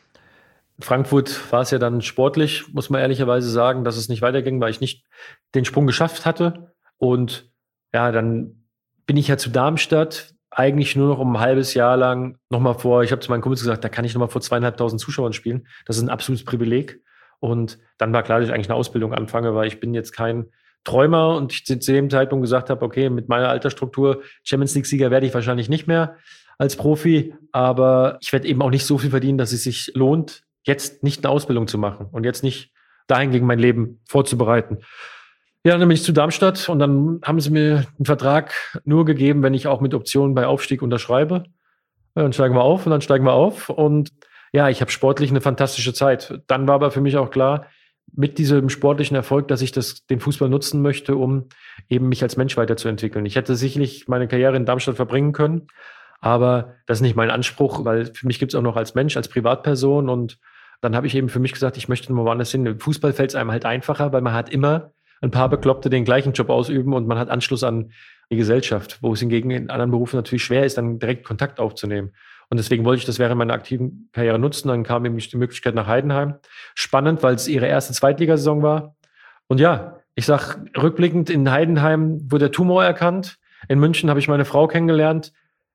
In Frankfurt war es ja dann sportlich, muss man ehrlicherweise sagen, dass es nicht weiterging, weil ich nicht den Sprung geschafft hatte. Und ja, dann bin ich ja zu Darmstadt eigentlich nur noch um ein halbes Jahr lang nochmal ich habe zu meinen Kumpels gesagt, da kann ich nochmal vor 2.500 Zuschauern spielen. Das ist ein absolutes Privileg. Und dann war klar, dass ich eigentlich eine Ausbildung anfange, weil ich bin jetzt kein Träumer und ich zu dem Zeitpunkt gesagt habe, okay, mit meiner Altersstruktur Champions League-Sieger werde ich wahrscheinlich nicht mehr als Profi, aber ich werde eben auch nicht so viel verdienen, dass es sich lohnt, jetzt nicht eine Ausbildung zu machen und jetzt nicht dahingegen mein Leben vorzubereiten. Ja, dann bin ich zu Darmstadt und dann haben sie mir einen Vertrag nur gegeben, wenn ich auch mit Optionen bei Aufstieg unterschreibe. Ja, dann steigen wir auf und dann steigen wir auf und ja, ich habe sportlich eine fantastische Zeit. Dann war aber für mich auch klar, mit diesem sportlichen Erfolg, dass ich den Fußball nutzen möchte, um eben mich als Mensch weiterzuentwickeln. Ich hätte sicherlich meine Karriere in Darmstadt verbringen können, aber das ist nicht mein Anspruch, weil für mich gibt es auch noch als Mensch, als Privatperson und dann habe ich eben für mich gesagt, ich möchte mal woanders hin. Im Fußball fällt es einem halt einfacher, weil man hat immer ein paar Bekloppte den gleichen Job ausüben und man hat Anschluss an die Gesellschaft, wo es hingegen in anderen Berufen natürlich schwer ist, dann direkt Kontakt aufzunehmen. Und deswegen wollte ich das während meiner aktiven Karriere nutzen. Dann kam eben die Möglichkeit nach Heidenheim. Spannend, weil es ihre erste Zweitligasaison war. Und ja, ich sag rückblickend, in Heidenheim wurde der Tumor erkannt. In München habe ich meine Frau kennengelernt.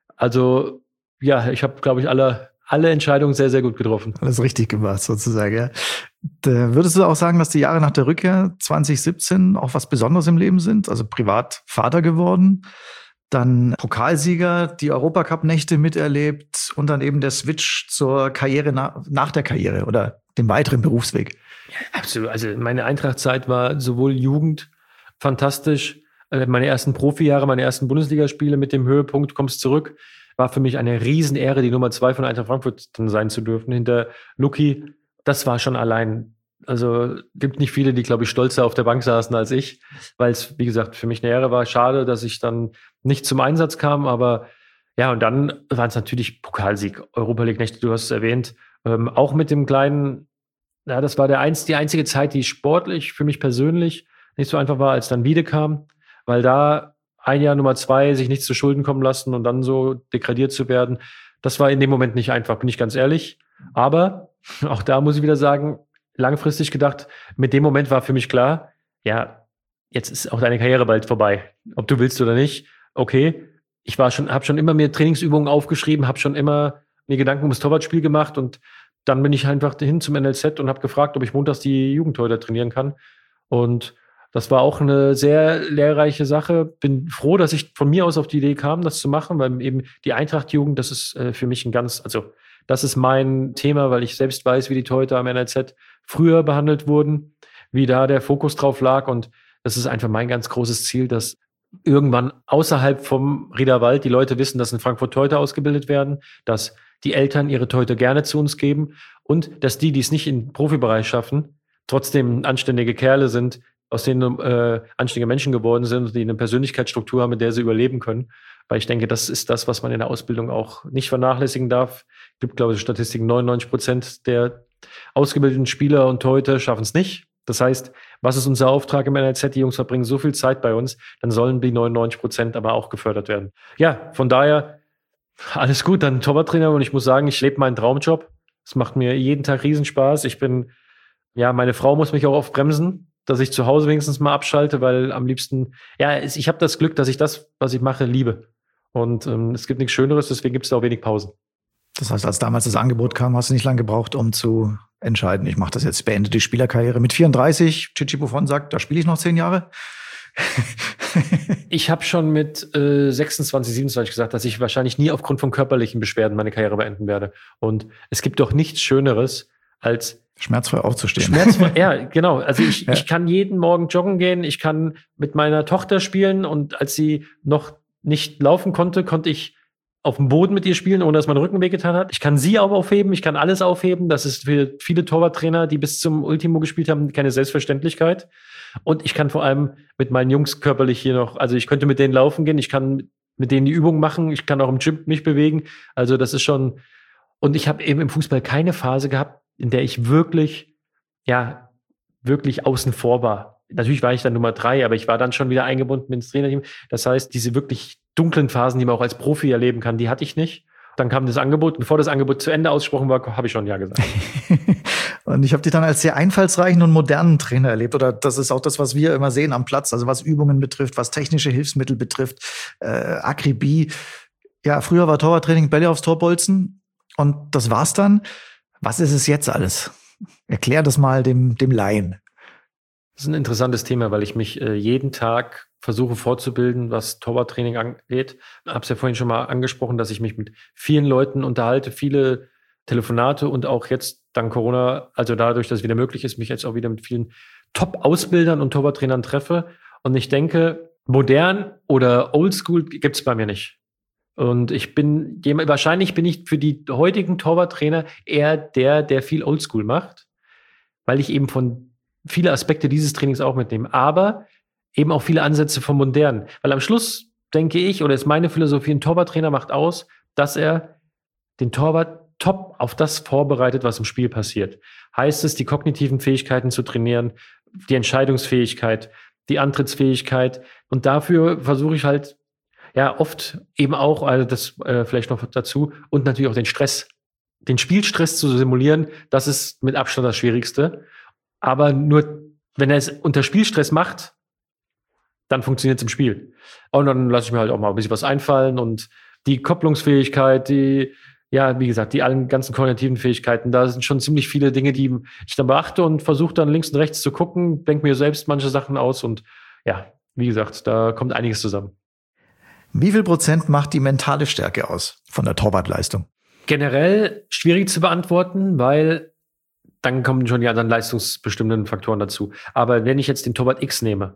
Also ja, ich habe, glaube ich, alle Entscheidungen sehr, sehr gut getroffen. Alles richtig gemacht, sozusagen, ja. Würdest du auch sagen, dass die Jahre nach der Rückkehr 2017 auch was Besonderes im Leben sind? Also privat Vater geworden, dann Pokalsieger, die Europacup-Nächte miterlebt und dann eben der Switch zur Karriere nach der Karriere oder dem weiteren Berufsweg. Ja, absolut. Also meine Eintracht-Zeit war sowohl Jugend fantastisch, meine ersten Profijahre, meine ersten Bundesligaspiele mit dem Höhepunkt, kommst zurück, war für mich eine Riesenehre, die Nummer 2 von Eintracht Frankfurt dann sein zu dürfen, hinter Luki. Das war schon allein, also gibt nicht viele, die, glaube ich, stolzer auf der Bank saßen als ich, weil es, wie gesagt, für mich eine Ehre war. Schade, dass ich dann nicht zum Einsatz kam, aber ja, und dann waren es natürlich Pokalsieg, Europa League Nächte, du hast es erwähnt, auch mit dem kleinen, ja, das war die einzige Zeit, die sportlich für mich persönlich nicht so einfach war, als dann Wiede kam, weil da ein Jahr Nummer 2 sich nichts zu Schulden kommen lassen und dann so degradiert zu werden, das war in dem Moment nicht einfach, bin ich ganz ehrlich. Aber auch da muss ich wieder sagen, langfristig gedacht, mit dem Moment war für mich klar, ja, jetzt ist auch deine Karriere bald vorbei. Ob du willst oder nicht, okay. Ich habe schon immer mir Trainingsübungen aufgeschrieben, habe schon immer mir Gedanken ums Torwartspiel gemacht und dann bin ich einfach hin zum NLZ und habe gefragt, ob ich montags die Jugendtorhüter trainieren kann. Und das war auch eine sehr lehrreiche Sache. Bin froh, dass ich von mir aus auf die Idee kam, das zu machen, weil eben die Eintracht-Jugend, das ist für mich das ist mein Thema, weil ich selbst weiß, wie die Torhüter am NLZ früher behandelt wurden, wie da der Fokus drauf lag. Und das ist einfach mein ganz großes Ziel, dass irgendwann außerhalb vom Riederwald die Leute wissen, dass in Frankfurt Torhüter ausgebildet werden, dass die Eltern ihre Torhüter gerne zu uns geben und dass die es nicht im Profibereich schaffen, trotzdem anständige Kerle sind, aus denen anständige Menschen geworden sind, die eine Persönlichkeitsstruktur haben, mit der sie überleben können. Weil ich denke, das ist das, was man in der Ausbildung auch nicht vernachlässigen darf. Es gibt, glaube ich, Statistiken, 99% der ausgebildeten Spieler und Torhüter schaffen es nicht. Das heißt, was ist unser Auftrag im NLZ? Die Jungs verbringen so viel Zeit bei uns, dann sollen die 99% aber auch gefördert werden. Ja, von daher alles gut, dann Torwarttrainer und ich muss sagen, ich lebe meinen Traumjob. Es macht mir jeden Tag Riesenspaß. Meine Frau muss mich auch oft bremsen, dass ich zu Hause wenigstens mal abschalte, weil am liebsten, ich habe das Glück, dass ich das, was ich mache, liebe. Und es gibt nichts Schöneres, deswegen gibt es da auch wenig Pausen. Das heißt, als damals das Angebot kam, hast du nicht lange gebraucht, um zu entscheiden, ich mache das jetzt, beende die Spielerkarriere. Mit 34, Chichi Buffon sagt, da spiele ich noch 10 Jahre. Ich habe schon mit 26, 27 gesagt, dass ich wahrscheinlich nie aufgrund von körperlichen Beschwerden meine Karriere beenden werde. Und es gibt doch nichts Schöneres, als schmerzfrei aufzustehen. Schmerzfrei, ja, genau. Also ich kann jeden Morgen joggen gehen, ich kann mit meiner Tochter spielen und als sie noch nicht laufen konnte, konnte ich auf dem Boden mit ihr spielen, ohne dass mein Rücken wehgetan hat. Ich kann sie auch aufheben, ich kann alles aufheben. Das ist für viele Torwarttrainer, die bis zum Ultimo gespielt haben, keine Selbstverständlichkeit. Und ich kann vor allem mit meinen Jungs körperlich hier noch, also ich könnte mit denen laufen gehen, ich kann mit denen die Übungen machen, ich kann auch im Gym mich bewegen. Also das ist schon, und ich habe eben im Fußball keine Phase gehabt, in der ich wirklich außen vor war. Natürlich war ich dann Nummer 3, aber ich war dann schon wieder eingebunden ins Trainerteam. Das heißt, diese wirklich dunklen Phasen, die man auch als Profi erleben kann, die hatte ich nicht. Dann kam das Angebot und bevor das Angebot zu Ende ausgesprochen war, habe ich schon Ja gesagt. Und ich habe dich dann als sehr einfallsreichen und modernen Trainer erlebt. Oder das ist auch das, was wir immer sehen am Platz. Also was Übungen betrifft, was technische Hilfsmittel betrifft, Akribie. Ja, früher war Torwarttraining Bälle aufs Tor bolzen und das war's dann. Was ist es jetzt alles? Erklär das mal dem Laien. Das ist ein interessantes Thema, weil ich mich jeden Tag versuche fortzubilden, was Torwarttraining angeht. Ich habe es ja vorhin schon mal angesprochen, dass ich mich mit vielen Leuten unterhalte, viele Telefonate und auch jetzt dank Corona, also dadurch, dass es wieder möglich ist, mich jetzt auch wieder mit vielen Top-Ausbildern und Torwarttrainern treffe. Und ich denke, modern oder oldschool gibt es bei mir nicht. Und wahrscheinlich bin ich für die heutigen Torwarttrainer eher der viel oldschool macht, weil ich eben von viele Aspekte dieses Trainings auch mitnehme, aber eben auch viele Ansätze vom Modernen. Weil am Schluss denke ich, oder ist meine Philosophie, ein Torwarttrainer macht aus, dass er den Torwart top auf das vorbereitet, was im Spiel passiert. Heißt es, die kognitiven Fähigkeiten zu trainieren, die Entscheidungsfähigkeit, die Antrittsfähigkeit. Und dafür versuche ich halt, oft eben auch, also das vielleicht noch dazu, und natürlich auch den Stress, den Spielstress zu simulieren, das ist mit Abstand das Schwierigste. Aber nur, wenn er es unter Spielstress macht, dann funktioniert es im Spiel. Und dann lasse ich mir halt auch mal ein bisschen was einfallen und die Kopplungsfähigkeit, wie gesagt, die allen ganzen kognitiven Fähigkeiten, da sind schon ziemlich viele Dinge, die ich dann beachte und versuche dann links und rechts zu gucken, denke mir selbst manche Sachen aus und wie gesagt, da kommt einiges zusammen. Wie viel Prozent macht die mentale Stärke aus von der Torwartleistung? Generell schwierig zu beantworten, weil dann kommen schon die anderen leistungsbestimmenden Faktoren dazu. Aber wenn ich jetzt den Torwart X nehme,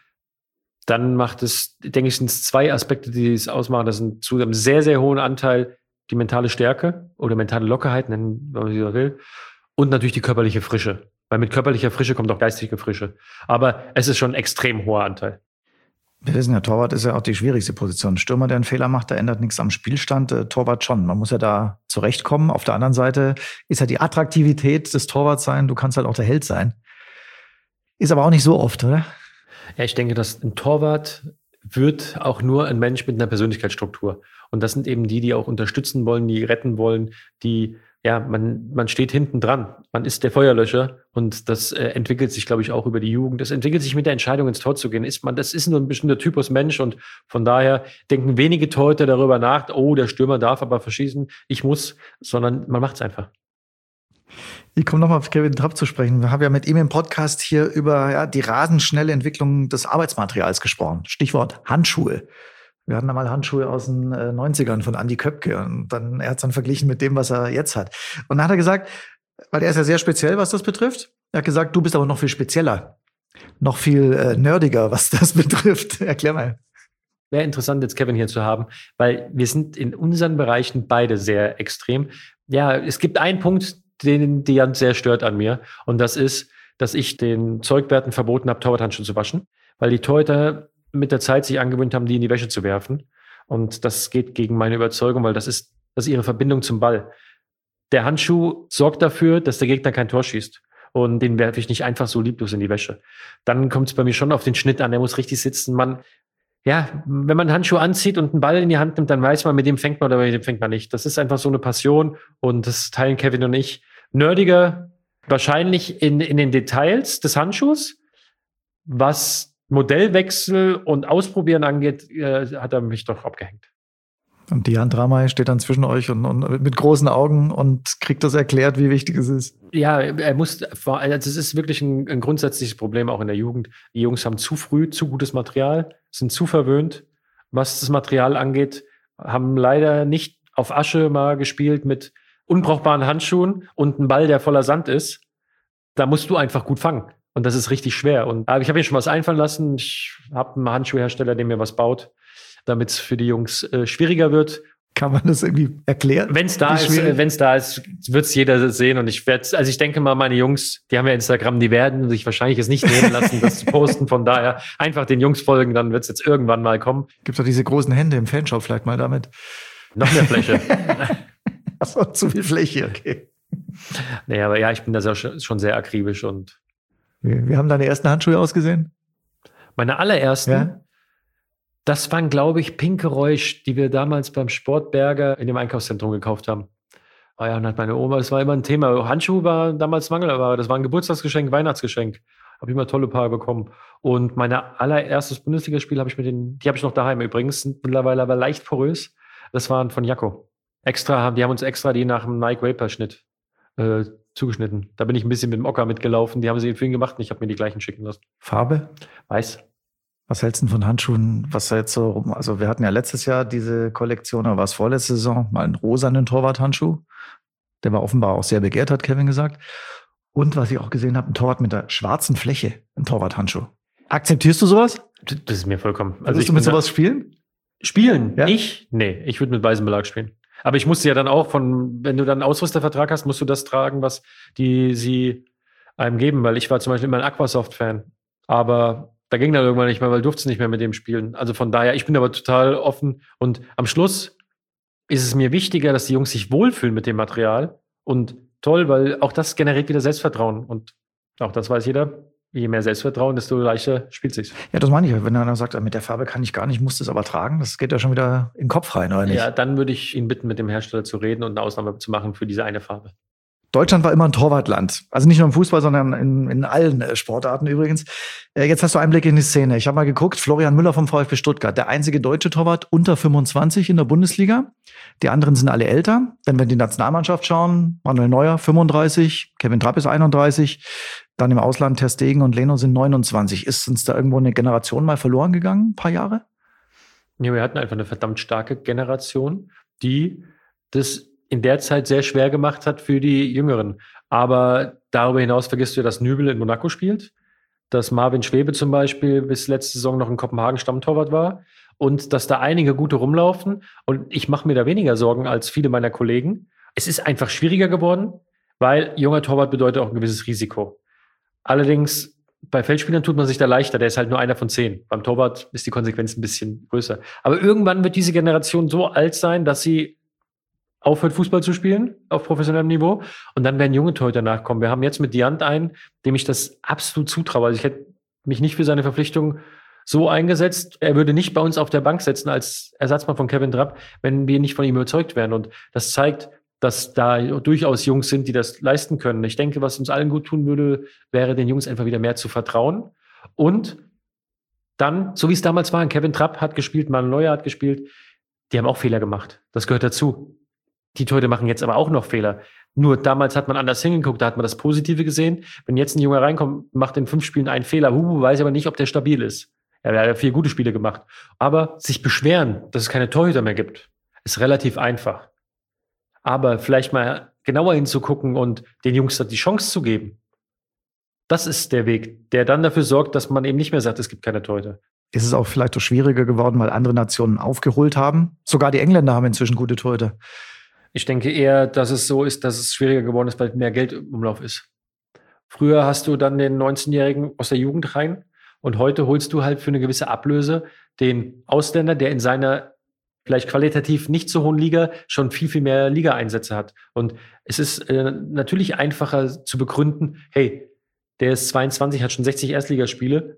dann macht es, denke ich, sind es 2 Aspekte, die es ausmachen. Das sind zu einem sehr, sehr hohen Anteil die mentale Stärke oder mentale Lockerheit, nennen, wenn man sie so will, und natürlich die körperliche Frische. Weil mit körperlicher Frische kommt auch geistige Frische. Aber es ist schon ein extrem hoher Anteil. Wir wissen ja, Torwart ist ja auch die schwierigste Position. Stürmer, der einen Fehler macht, der ändert nichts am Spielstand. Torwart schon. Man muss ja da zurechtkommen. Auf der anderen Seite ist ja die Attraktivität des Torwarts sein. Du kannst halt auch der Held sein. Ist aber auch nicht so oft, oder? Ja, ich denke, dass ein Torwart wird auch nur ein Mensch mit einer Persönlichkeitsstruktur. Und das sind eben die auch unterstützen wollen, die retten wollen, die man steht hinten dran. Man ist der Feuerlöscher und das entwickelt sich, glaube ich, auch über die Jugend. Das entwickelt sich mit der Entscheidung, ins Tor zu gehen. Das ist nur ein bestimmter Typus Mensch und von daher denken wenige Torhüter darüber nach, oh, der Stürmer darf aber verschießen, ich muss, sondern man macht es einfach. Ich komme nochmal auf Kevin Trapp zu sprechen. Wir haben ja mit ihm im Podcast hier über die rasend schnelle Entwicklung des Arbeitsmaterials gesprochen. Stichwort Handschuhe. Wir hatten einmal Handschuhe aus den 90ern von Andi Köpke und dann, er hat es dann verglichen mit dem, was er jetzt hat. Und dann hat er gesagt, weil er ist ja sehr speziell, was das betrifft. Er hat gesagt, du bist aber noch viel spezieller, noch viel nerdiger, was das betrifft. Erklär mal. Wäre interessant, jetzt Kevin hier zu haben, weil wir sind in unseren Bereichen beide sehr extrem. Ja, es gibt einen Punkt, den Jan sehr stört an mir. Und das ist, dass ich den Zeugwerten verboten habe, Torwarthandschuhe zu waschen, weil die Torhüter mit der Zeit sich angewöhnt haben, die in die Wäsche zu werfen. Und das geht gegen meine Überzeugung, weil das ist ihre Verbindung zum Ball. Der Handschuh sorgt dafür, dass der Gegner kein Tor schießt. Und den werfe ich nicht einfach so lieblos in die Wäsche. Dann kommt es bei mir schon auf den Schnitt an, der muss richtig sitzen. Wenn man einen Handschuh anzieht und einen Ball in die Hand nimmt, dann weiß man, mit dem fängt man oder mit dem fängt man nicht. Das ist einfach so eine Passion und das teilen Kevin und ich. Nerdiger wahrscheinlich in den Details des Handschuhs. Was Modellwechsel und Ausprobieren angeht, hat er mich doch abgehängt. Und Jan Dramay steht dann zwischen euch und mit großen Augen und kriegt das erklärt, wie wichtig es ist. Ja, es ist wirklich ein grundsätzliches Problem auch in der Jugend. Die Jungs haben zu früh zu gutes Material, sind zu verwöhnt, was das Material angeht, haben leider nicht auf Asche mal gespielt mit unbrauchbaren Handschuhen und einem Ball, der voller Sand ist. Da musst du einfach gut fangen. Und das ist richtig schwer. Aber ich habe mir schon was einfallen lassen. Ich habe einen Handschuhhersteller, der mir was baut, damit es für die Jungs schwieriger wird. Kann man das irgendwie erklären? Wenn es da ist, wird es jeder sehen. Und ich denke mal, meine Jungs, die haben ja Instagram, die werden sich wahrscheinlich es nicht nehmen lassen, das zu posten. Von daher einfach den Jungs folgen, dann wird es jetzt irgendwann mal kommen. Gibt es doch diese großen Hände im Fanshop vielleicht mal damit? Noch mehr Fläche. Achso, zu viel Fläche, okay. Naja, aber ja, ich bin da schon sehr akribisch und. Wie haben deine ersten Handschuhe ausgesehen? Meine allerersten? Ja? Das waren, glaube ich, pinke Räusch, die wir damals beim Sportberger in dem Einkaufszentrum gekauft haben. Ja, und hat meine Oma, das war immer ein Thema. Handschuhe war damals Mangel, aber das war ein Geburtstagsgeschenk, Weihnachtsgeschenk. Habe ich immer tolle Paare bekommen. Und mein allererstes Bundesligaspiel die habe ich noch daheim übrigens, sind mittlerweile aber leicht porös. Das waren von Jacko. Die haben uns extra die nach dem Nike Vapor-Schnitt zugeschnitten. Da bin ich ein bisschen mit dem Ocker mitgelaufen. Die haben sie für ihn gemacht und ich habe mir die gleichen schicken lassen. Farbe? Weiß. Was hältst du denn von Handschuhen? Was da jetzt so rum? Also wir hatten ja letztes Jahr diese Kollektion, oder war es vorletzte Saison, mal einen rosanen Torwarthandschuh. Der war offenbar auch sehr begehrt, hat Kevin gesagt. Und was ich auch gesehen habe, ein Torwart mit der schwarzen Fläche, ein Torwarthandschuh. Akzeptierst du sowas? Das ist mir vollkommen. Also willst du mit sowas spielen? Spielen? Ja? Nee, ich würde mit weißem Belag spielen. Aber ich musste ja dann auch wenn du dann einen Ausrüstervertrag hast, musst du das tragen, was sie einem geben, weil ich war zum Beispiel immer ein Aquasoft-Fan. Aber da ging dann irgendwann nicht mehr, weil durfte es nicht mehr mit dem spielen. Also von daher, ich bin aber total offen und am Schluss ist es mir wichtiger, dass die Jungs sich wohlfühlen mit dem Material und toll, weil auch das generiert wieder Selbstvertrauen und auch das weiß jeder. Je mehr Selbstvertrauen, desto leichter spielt sich's. Ja, das meine ich. Wenn einer sagt, mit der Farbe kann ich gar nicht, muss das aber tragen, das geht ja schon wieder in den Kopf rein, oder nicht? Ja, dann würde ich ihn bitten, mit dem Hersteller zu reden und eine Ausnahme zu machen für diese eine Farbe. Deutschland war immer ein Torwartland. Also nicht nur im Fußball, sondern in allen Sportarten übrigens. Jetzt hast du Einblick in die Szene. Ich habe mal geguckt, Florian Müller vom VfB Stuttgart, der einzige deutsche Torwart unter 25 in der Bundesliga. Die anderen sind alle älter. Wenn wir in die Nationalmannschaft schauen, Manuel Neuer 35, Kevin Trapp ist 31, dann im Ausland Ter Stegen und Leno sind 29. Ist uns da irgendwo eine Generation mal verloren gegangen, ein paar Jahre? Ja, wir hatten einfach eine verdammt starke Generation, die das in der Zeit sehr schwer gemacht hat für die Jüngeren. Aber darüber hinaus vergisst du ja, dass Nübel in Monaco spielt, dass Marvin Schwebe zum Beispiel bis letzte Saison noch in Kopenhagen Stammtorwart war und dass da einige gute rumlaufen. Und ich mache mir da weniger Sorgen als viele meiner Kollegen. Es ist einfach schwieriger geworden, weil junger Torwart bedeutet auch ein gewisses Risiko. Allerdings bei Feldspielern tut man sich da leichter, der ist halt nur einer von 10. Beim Torwart ist die Konsequenz ein bisschen größer. Aber irgendwann wird diese Generation so alt sein, dass sie aufhört, Fußball zu spielen auf professionellem Niveau. Und dann werden junge Torhüter nachkommen. Wir haben jetzt mit Diant einen, dem ich das absolut zutraue. Also ich hätte mich nicht für seine Verpflichtung so eingesetzt. Er würde nicht bei uns auf der Bank sitzen als Ersatzmann von Kevin Trapp, wenn wir nicht von ihm überzeugt wären. Und das zeigt, dass da durchaus Jungs sind, die das leisten können. Ich denke, was uns allen gut tun würde, wäre den Jungs einfach wieder mehr zu vertrauen. Und dann, so wie es damals war, Kevin Trapp hat gespielt, Manuel Neuer hat gespielt, die haben auch Fehler gemacht. Das gehört dazu. Die Torhüter machen jetzt aber auch noch Fehler. Nur damals hat man anders hingeguckt, da hat man das Positive gesehen. Wenn jetzt ein Junge reinkommt, macht in 5 Spielen einen Fehler, weiß aber nicht, ob der stabil ist. Er hat ja 4 gute Spiele gemacht. Aber sich beschweren, dass es keine Torhüter mehr gibt, ist relativ einfach. Aber vielleicht mal genauer hinzugucken und den Jungs die Chance zu geben, das ist der Weg, der dann dafür sorgt, dass man eben nicht mehr sagt, es gibt keine Torhüter. Ist es auch vielleicht auch schwieriger geworden, weil andere Nationen aufgeholt haben? Sogar die Engländer haben inzwischen gute Torhüter. Ich denke eher, dass es so ist, dass es schwieriger geworden ist, weil mehr Geld im Umlauf ist. Früher hast du dann den 19-Jährigen aus der Jugend rein und heute holst du halt für eine gewisse Ablöse den Ausländer, der in seiner vielleicht qualitativ nicht so hohen Liga schon viel, viel mehr Liga-Einsätze hat. Und es ist natürlich einfacher zu begründen, hey, der ist 22, hat schon 60 Erstligaspiele,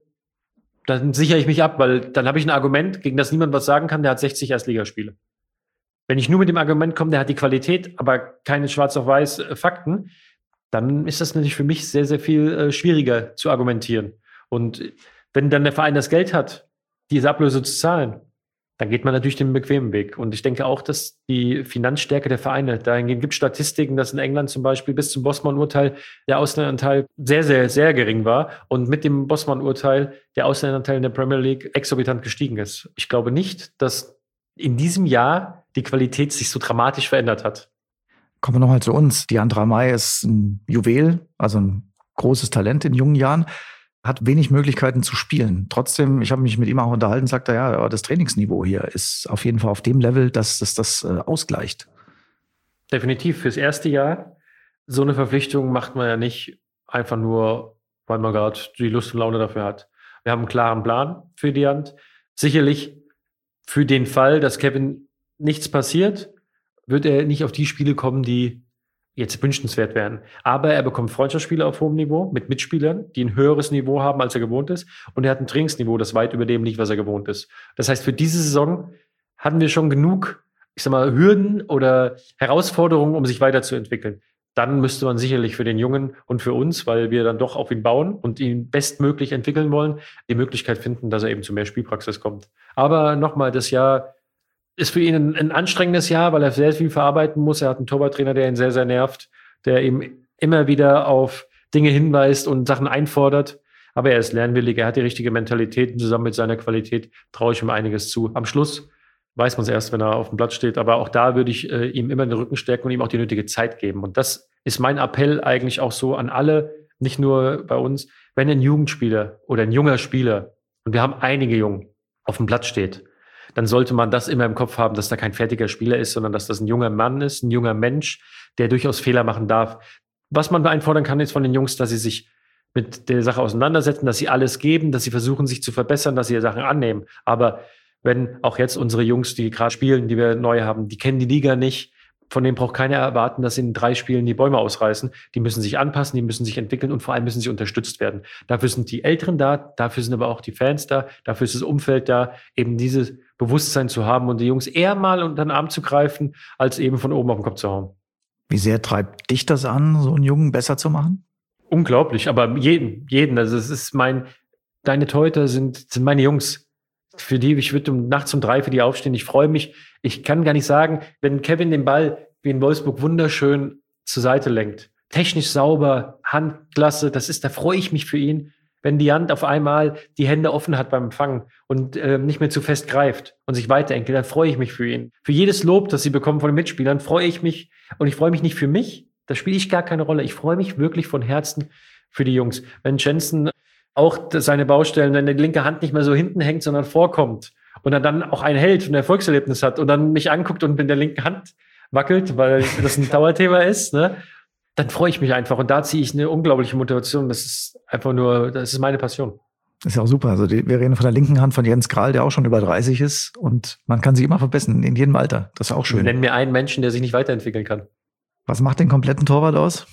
dann sichere ich mich ab, weil dann habe ich ein Argument, gegen das niemand was sagen kann, der hat 60 Erstligaspiele. Wenn ich nur mit dem Argument komme, der hat die Qualität, aber keine schwarz auf weiß Fakten, dann ist das natürlich für mich sehr, sehr viel schwieriger zu argumentieren. Und wenn dann der Verein das Geld hat, diese Ablöse zu zahlen, dann geht man natürlich den bequemen Weg. Und ich denke auch, dass die Finanzstärke der Vereine, dahingehend gibt es Statistiken, dass in England zum Beispiel bis zum Bosman-Urteil der Ausländeranteil sehr, sehr, sehr gering war und mit dem Bosman-Urteil der Ausländeranteil in der Premier League exorbitant gestiegen ist. Ich glaube nicht, dass in diesem Jahr die Qualität sich so dramatisch verändert hat. Kommen wir nochmal zu uns. Diandra May ist ein Juwel, also ein großes Talent in jungen Jahren, hat wenig Möglichkeiten zu spielen. Trotzdem, ich habe mich mit ihm auch unterhalten, sagt er, ja, das Trainingsniveau hier ist auf jeden Fall auf dem Level, dass das ausgleicht. Definitiv. Fürs erste Jahr, so eine Verpflichtung macht man ja nicht einfach nur, weil man gerade die Lust und Laune dafür hat. Wir haben einen klaren Plan für Diand. Sicherlich für den Fall, dass Kevin nichts passiert, wird er nicht auf die Spiele kommen, die jetzt wünschenswert wären. Aber er bekommt Freundschaftsspiele auf hohem Niveau mit Mitspielern, die ein höheres Niveau haben, als er gewohnt ist. Und er hat ein Trainingsniveau, das weit über dem liegt, was er gewohnt ist. Das heißt, für diese Saison hatten wir schon genug, ich sag mal, Hürden oder Herausforderungen, um sich weiterzuentwickeln. Dann müsste man sicherlich für den Jungen und für uns, weil wir dann doch auf ihn bauen und ihn bestmöglich entwickeln wollen, die Möglichkeit finden, dass er eben zu mehr Spielpraxis kommt. Aber nochmal, das Jahr ist für ihn ein anstrengendes Jahr, weil er sehr viel verarbeiten muss. Er hat einen Torwarttrainer, der ihn sehr, sehr nervt, der ihm immer wieder auf Dinge hinweist und Sachen einfordert. Aber er ist lernwillig, er hat die richtige Mentalität und zusammen mit seiner Qualität traue ich ihm einiges zu. Am Schluss weiß man es erst, wenn er auf dem Platz steht. Aber auch da würde ich ihm immer den Rücken stärken und ihm auch die nötige Zeit geben. Und das ist mein Appell eigentlich auch so an alle, nicht nur bei uns, wenn ein Jugendspieler oder ein junger Spieler, und wir haben einige Jungen, auf dem Platz steht, dann sollte man das immer im Kopf haben, dass da kein fertiger Spieler ist, sondern dass das ein junger Mann ist, ein junger Mensch, der durchaus Fehler machen darf. Was man einfordern kann, ist von den Jungs, dass sie sich mit der Sache auseinandersetzen, dass sie alles geben, dass sie versuchen, sich zu verbessern, dass sie Sachen annehmen. Aber wenn auch jetzt unsere Jungs, die gerade spielen, die wir neu haben, die kennen die Liga nicht, von denen braucht keiner erwarten, dass sie in 3 Spielen die Bäume ausreißen. Die müssen sich anpassen, die müssen sich entwickeln und vor allem müssen sie unterstützt werden. Dafür sind die Älteren da, dafür sind aber auch die Fans da, dafür ist das Umfeld da, eben dieses Bewusstsein zu haben und die Jungs eher mal unter den Arm zu greifen, als eben von oben auf den Kopf zu hauen. Wie sehr treibt dich das an, so einen Jungen besser zu machen? Unglaublich, aber jeden. Also es ist deine Torhüter sind meine Jungs. Für die, ich würde nachts um 3 für die aufstehen. Ich freue mich. Ich kann gar nicht sagen, wenn Kevin den Ball wie in Wolfsburg wunderschön zur Seite lenkt, technisch sauber, Handklasse, da freue ich mich für ihn. Wenn die Hand auf einmal die Hände offen hat beim Empfang und nicht mehr zu fest greift und sich weiterentwickelt, dann freue ich mich für ihn. Für jedes Lob, das sie bekommen von den Mitspielern, freue ich mich. Und ich freue mich nicht für mich. Da spiele ich gar keine Rolle. Ich freue mich wirklich von Herzen für die Jungs. Wenn Jensen auch seine Baustellen, wenn die linke Hand nicht mehr so hinten hängt, sondern vorkommt und er dann auch einen hält und ein Erfolgserlebnis hat und dann mich anguckt und mit der linken Hand wackelt, weil das ein Dauerthema ist, ne? Dann freue ich mich einfach und da ziehe ich eine unglaubliche Motivation. Das ist einfach nur, das ist meine Passion. Das ist ja auch super. Also wir reden von der linken Hand von Jens Kral, der auch schon über 30 ist und man kann sich immer verbessern, in jedem Alter. Das ist auch schön. Nenn mir einen Menschen, der sich nicht weiterentwickeln kann. Was macht den kompletten Torwart aus?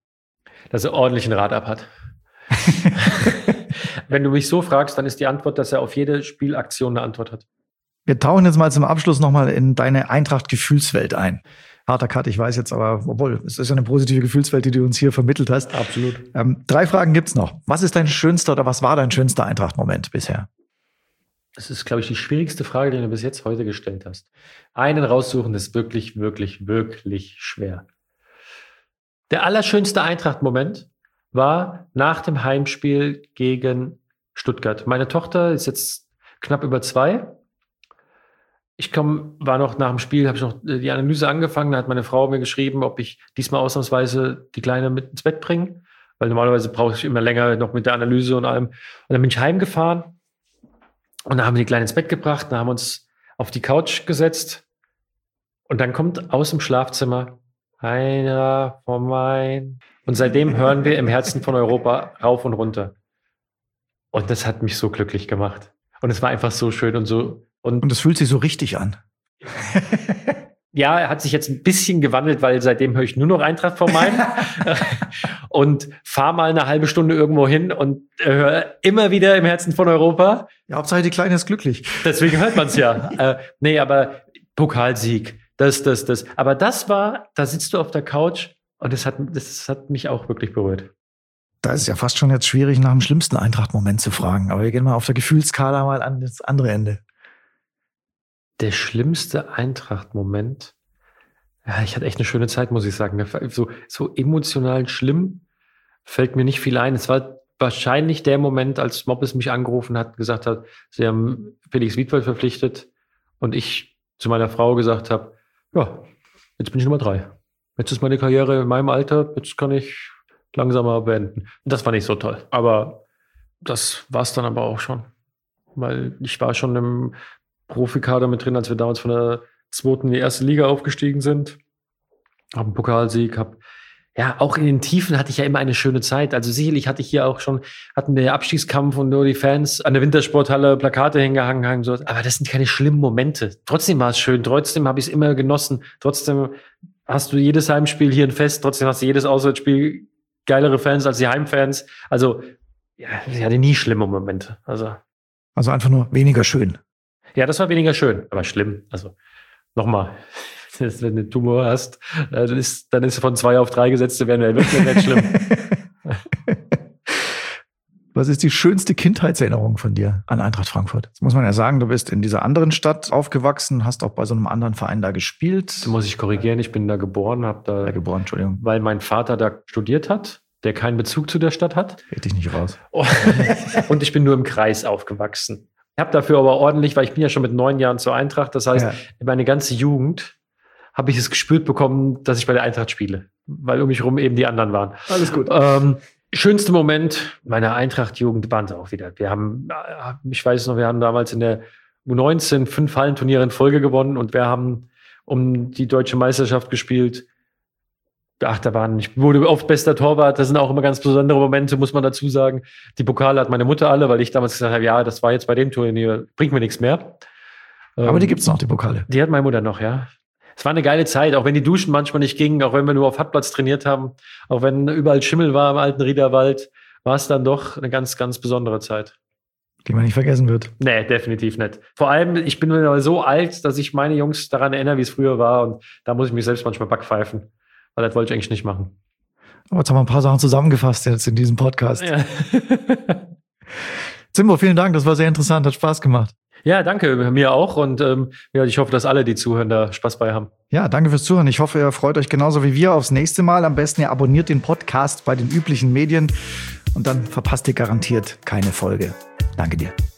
Dass er ordentlich ein Rad ab hat. Wenn du mich so fragst, dann ist die Antwort, dass er auf jede Spielaktion eine Antwort hat. Wir tauchen jetzt mal zum Abschluss nochmal in deine Eintracht-Gefühlswelt ein. Harter Cut, ich weiß jetzt, aber obwohl, es ist ja eine positive Gefühlswelt, die du uns hier vermittelt hast. Absolut. 3 Fragen gibt's noch. Was ist dein schönster oder was war dein schönster Eintracht-Moment bisher? Das ist, glaube ich, die schwierigste Frage, die du bis jetzt heute gestellt hast. Einen raussuchen ist wirklich, wirklich, wirklich schwer. Der allerschönste Eintracht-Moment war nach dem Heimspiel gegen Stuttgart. Meine Tochter ist jetzt knapp über 2. War noch nach dem Spiel, habe ich noch die Analyse angefangen, da hat meine Frau mir geschrieben, ob ich diesmal ausnahmsweise die Kleine mit ins Bett bringe, weil normalerweise brauche ich immer länger noch mit der Analyse und allem. Und dann bin ich heimgefahren und dann haben wir die Kleine ins Bett gebracht, dann haben wir uns auf die Couch gesetzt und dann kommt aus dem Schlafzimmer einer von meinen. Und seitdem hören wir im Herzen von Europa rauf und runter. Und das hat mich so glücklich gemacht. Und es war einfach so schön und so. Und es fühlt sich so richtig an. Ja, er hat sich jetzt ein bisschen gewandelt, weil seitdem höre ich nur noch Eintracht vom Main und fahre mal eine halbe Stunde irgendwo hin und höre immer wieder im Herzen von Europa. Ja, Hauptsache die Kleine ist glücklich. Deswegen hört man es ja. Nee, aber Pokalsieg, das. Aber da sitzt du auf der Couch und das hat mich auch wirklich berührt. Da ist es ja fast schon jetzt schwierig, nach dem schlimmsten Eintracht-Moment zu fragen. Aber wir gehen mal auf der Gefühlskala mal an das andere Ende. Der schlimmste Eintracht-Moment. Ja, ich hatte echt eine schöne Zeit, muss ich sagen. So emotional schlimm fällt mir nicht viel ein. Es war wahrscheinlich der Moment, als Moppes mich angerufen hat und gesagt hat, sie haben Felix Wiedwald verpflichtet und ich zu meiner Frau gesagt habe, ja, jetzt bin ich Nummer 3. Jetzt ist meine Karriere in meinem Alter, jetzt kann ich langsamer beenden. Und das war nicht so toll. Aber das war es dann aber auch schon. Weil ich war schon im Profikader mit drin, als wir damals von der 2. in die 1. Liga aufgestiegen sind. Hab einen Pokalsieg, auch in den Tiefen hatte ich ja immer eine schöne Zeit. Also sicherlich hatten wir Abstiegskampf und nur die Fans an der Wintersporthalle Plakate hingehangen haben. So. Aber das sind keine schlimmen Momente. Trotzdem war es schön, trotzdem habe ich es immer genossen. Trotzdem hast du jedes Heimspiel hier ein Fest, trotzdem hast du jedes Auswärtsspiel geilere Fans als die Heimfans. Also, ja, ich hatte nie schlimme Momente. Also einfach nur weniger schön. Ja, das war weniger schön, aber schlimm. Also, nochmal, wenn du einen Tumor hast, dann ist von 2 auf 3 gesetzt, dann wäre wirklich nicht schlimm. Was ist die schönste Kindheitserinnerung von dir an Eintracht Frankfurt? Das muss man ja sagen, du bist in dieser anderen Stadt aufgewachsen, hast auch bei so einem anderen Verein da gespielt. Das muss ich korrigieren, ich bin da geboren, Entschuldigung. Weil mein Vater da studiert hat, der keinen Bezug zu der Stadt hat. Red dich nicht raus. Und ich bin nur im Kreis aufgewachsen. Ich habe dafür aber ordentlich, weil ich bin ja schon mit 9 Jahren zur Eintracht, das heißt, meine ganze Jugend habe ich es gespürt bekommen, dass ich bei der Eintracht spiele, weil um mich rum eben die anderen waren. Alles gut. Schönste Moment meiner Eintracht-Jugend waren es auch wieder. Ich weiß noch, wir haben damals in der U19 5 Hallenturniere in Folge gewonnen und wir haben um die deutsche Meisterschaft gespielt. Ich wurde oft bester Torwart. Das sind auch immer ganz besondere Momente, muss man dazu sagen. Die Pokale hat meine Mutter alle, weil ich damals gesagt habe, ja, das war jetzt bei dem Turnier, bringt mir nichts mehr. Aber die gibt's noch, die Pokale. Die hat meine Mutter noch, ja. Es war eine geile Zeit, auch wenn die Duschen manchmal nicht gingen, auch wenn wir nur auf Hartplatz trainiert haben, auch wenn überall Schimmel war im alten Riederwald, war es dann doch eine ganz, ganz besondere Zeit. Die man nicht vergessen wird. Nee, definitiv nicht. Vor allem, ich bin so alt, dass ich meine Jungs daran erinnere, wie es früher war und da muss ich mich selbst manchmal backpfeifen, weil das wollte ich eigentlich nicht machen. Aber jetzt haben wir ein paar Sachen zusammengefasst jetzt in diesem Podcast. Ja. Zimbo, vielen Dank, das war sehr interessant, hat Spaß gemacht. Ja, danke, mir auch und ich hoffe, dass alle, die zuhören, da Spaß bei haben. Ja, danke fürs Zuhören. Ich hoffe, ihr freut euch genauso wie wir aufs nächste Mal. Am besten ihr abonniert den Podcast bei den üblichen Medien und dann verpasst ihr garantiert keine Folge. Danke dir.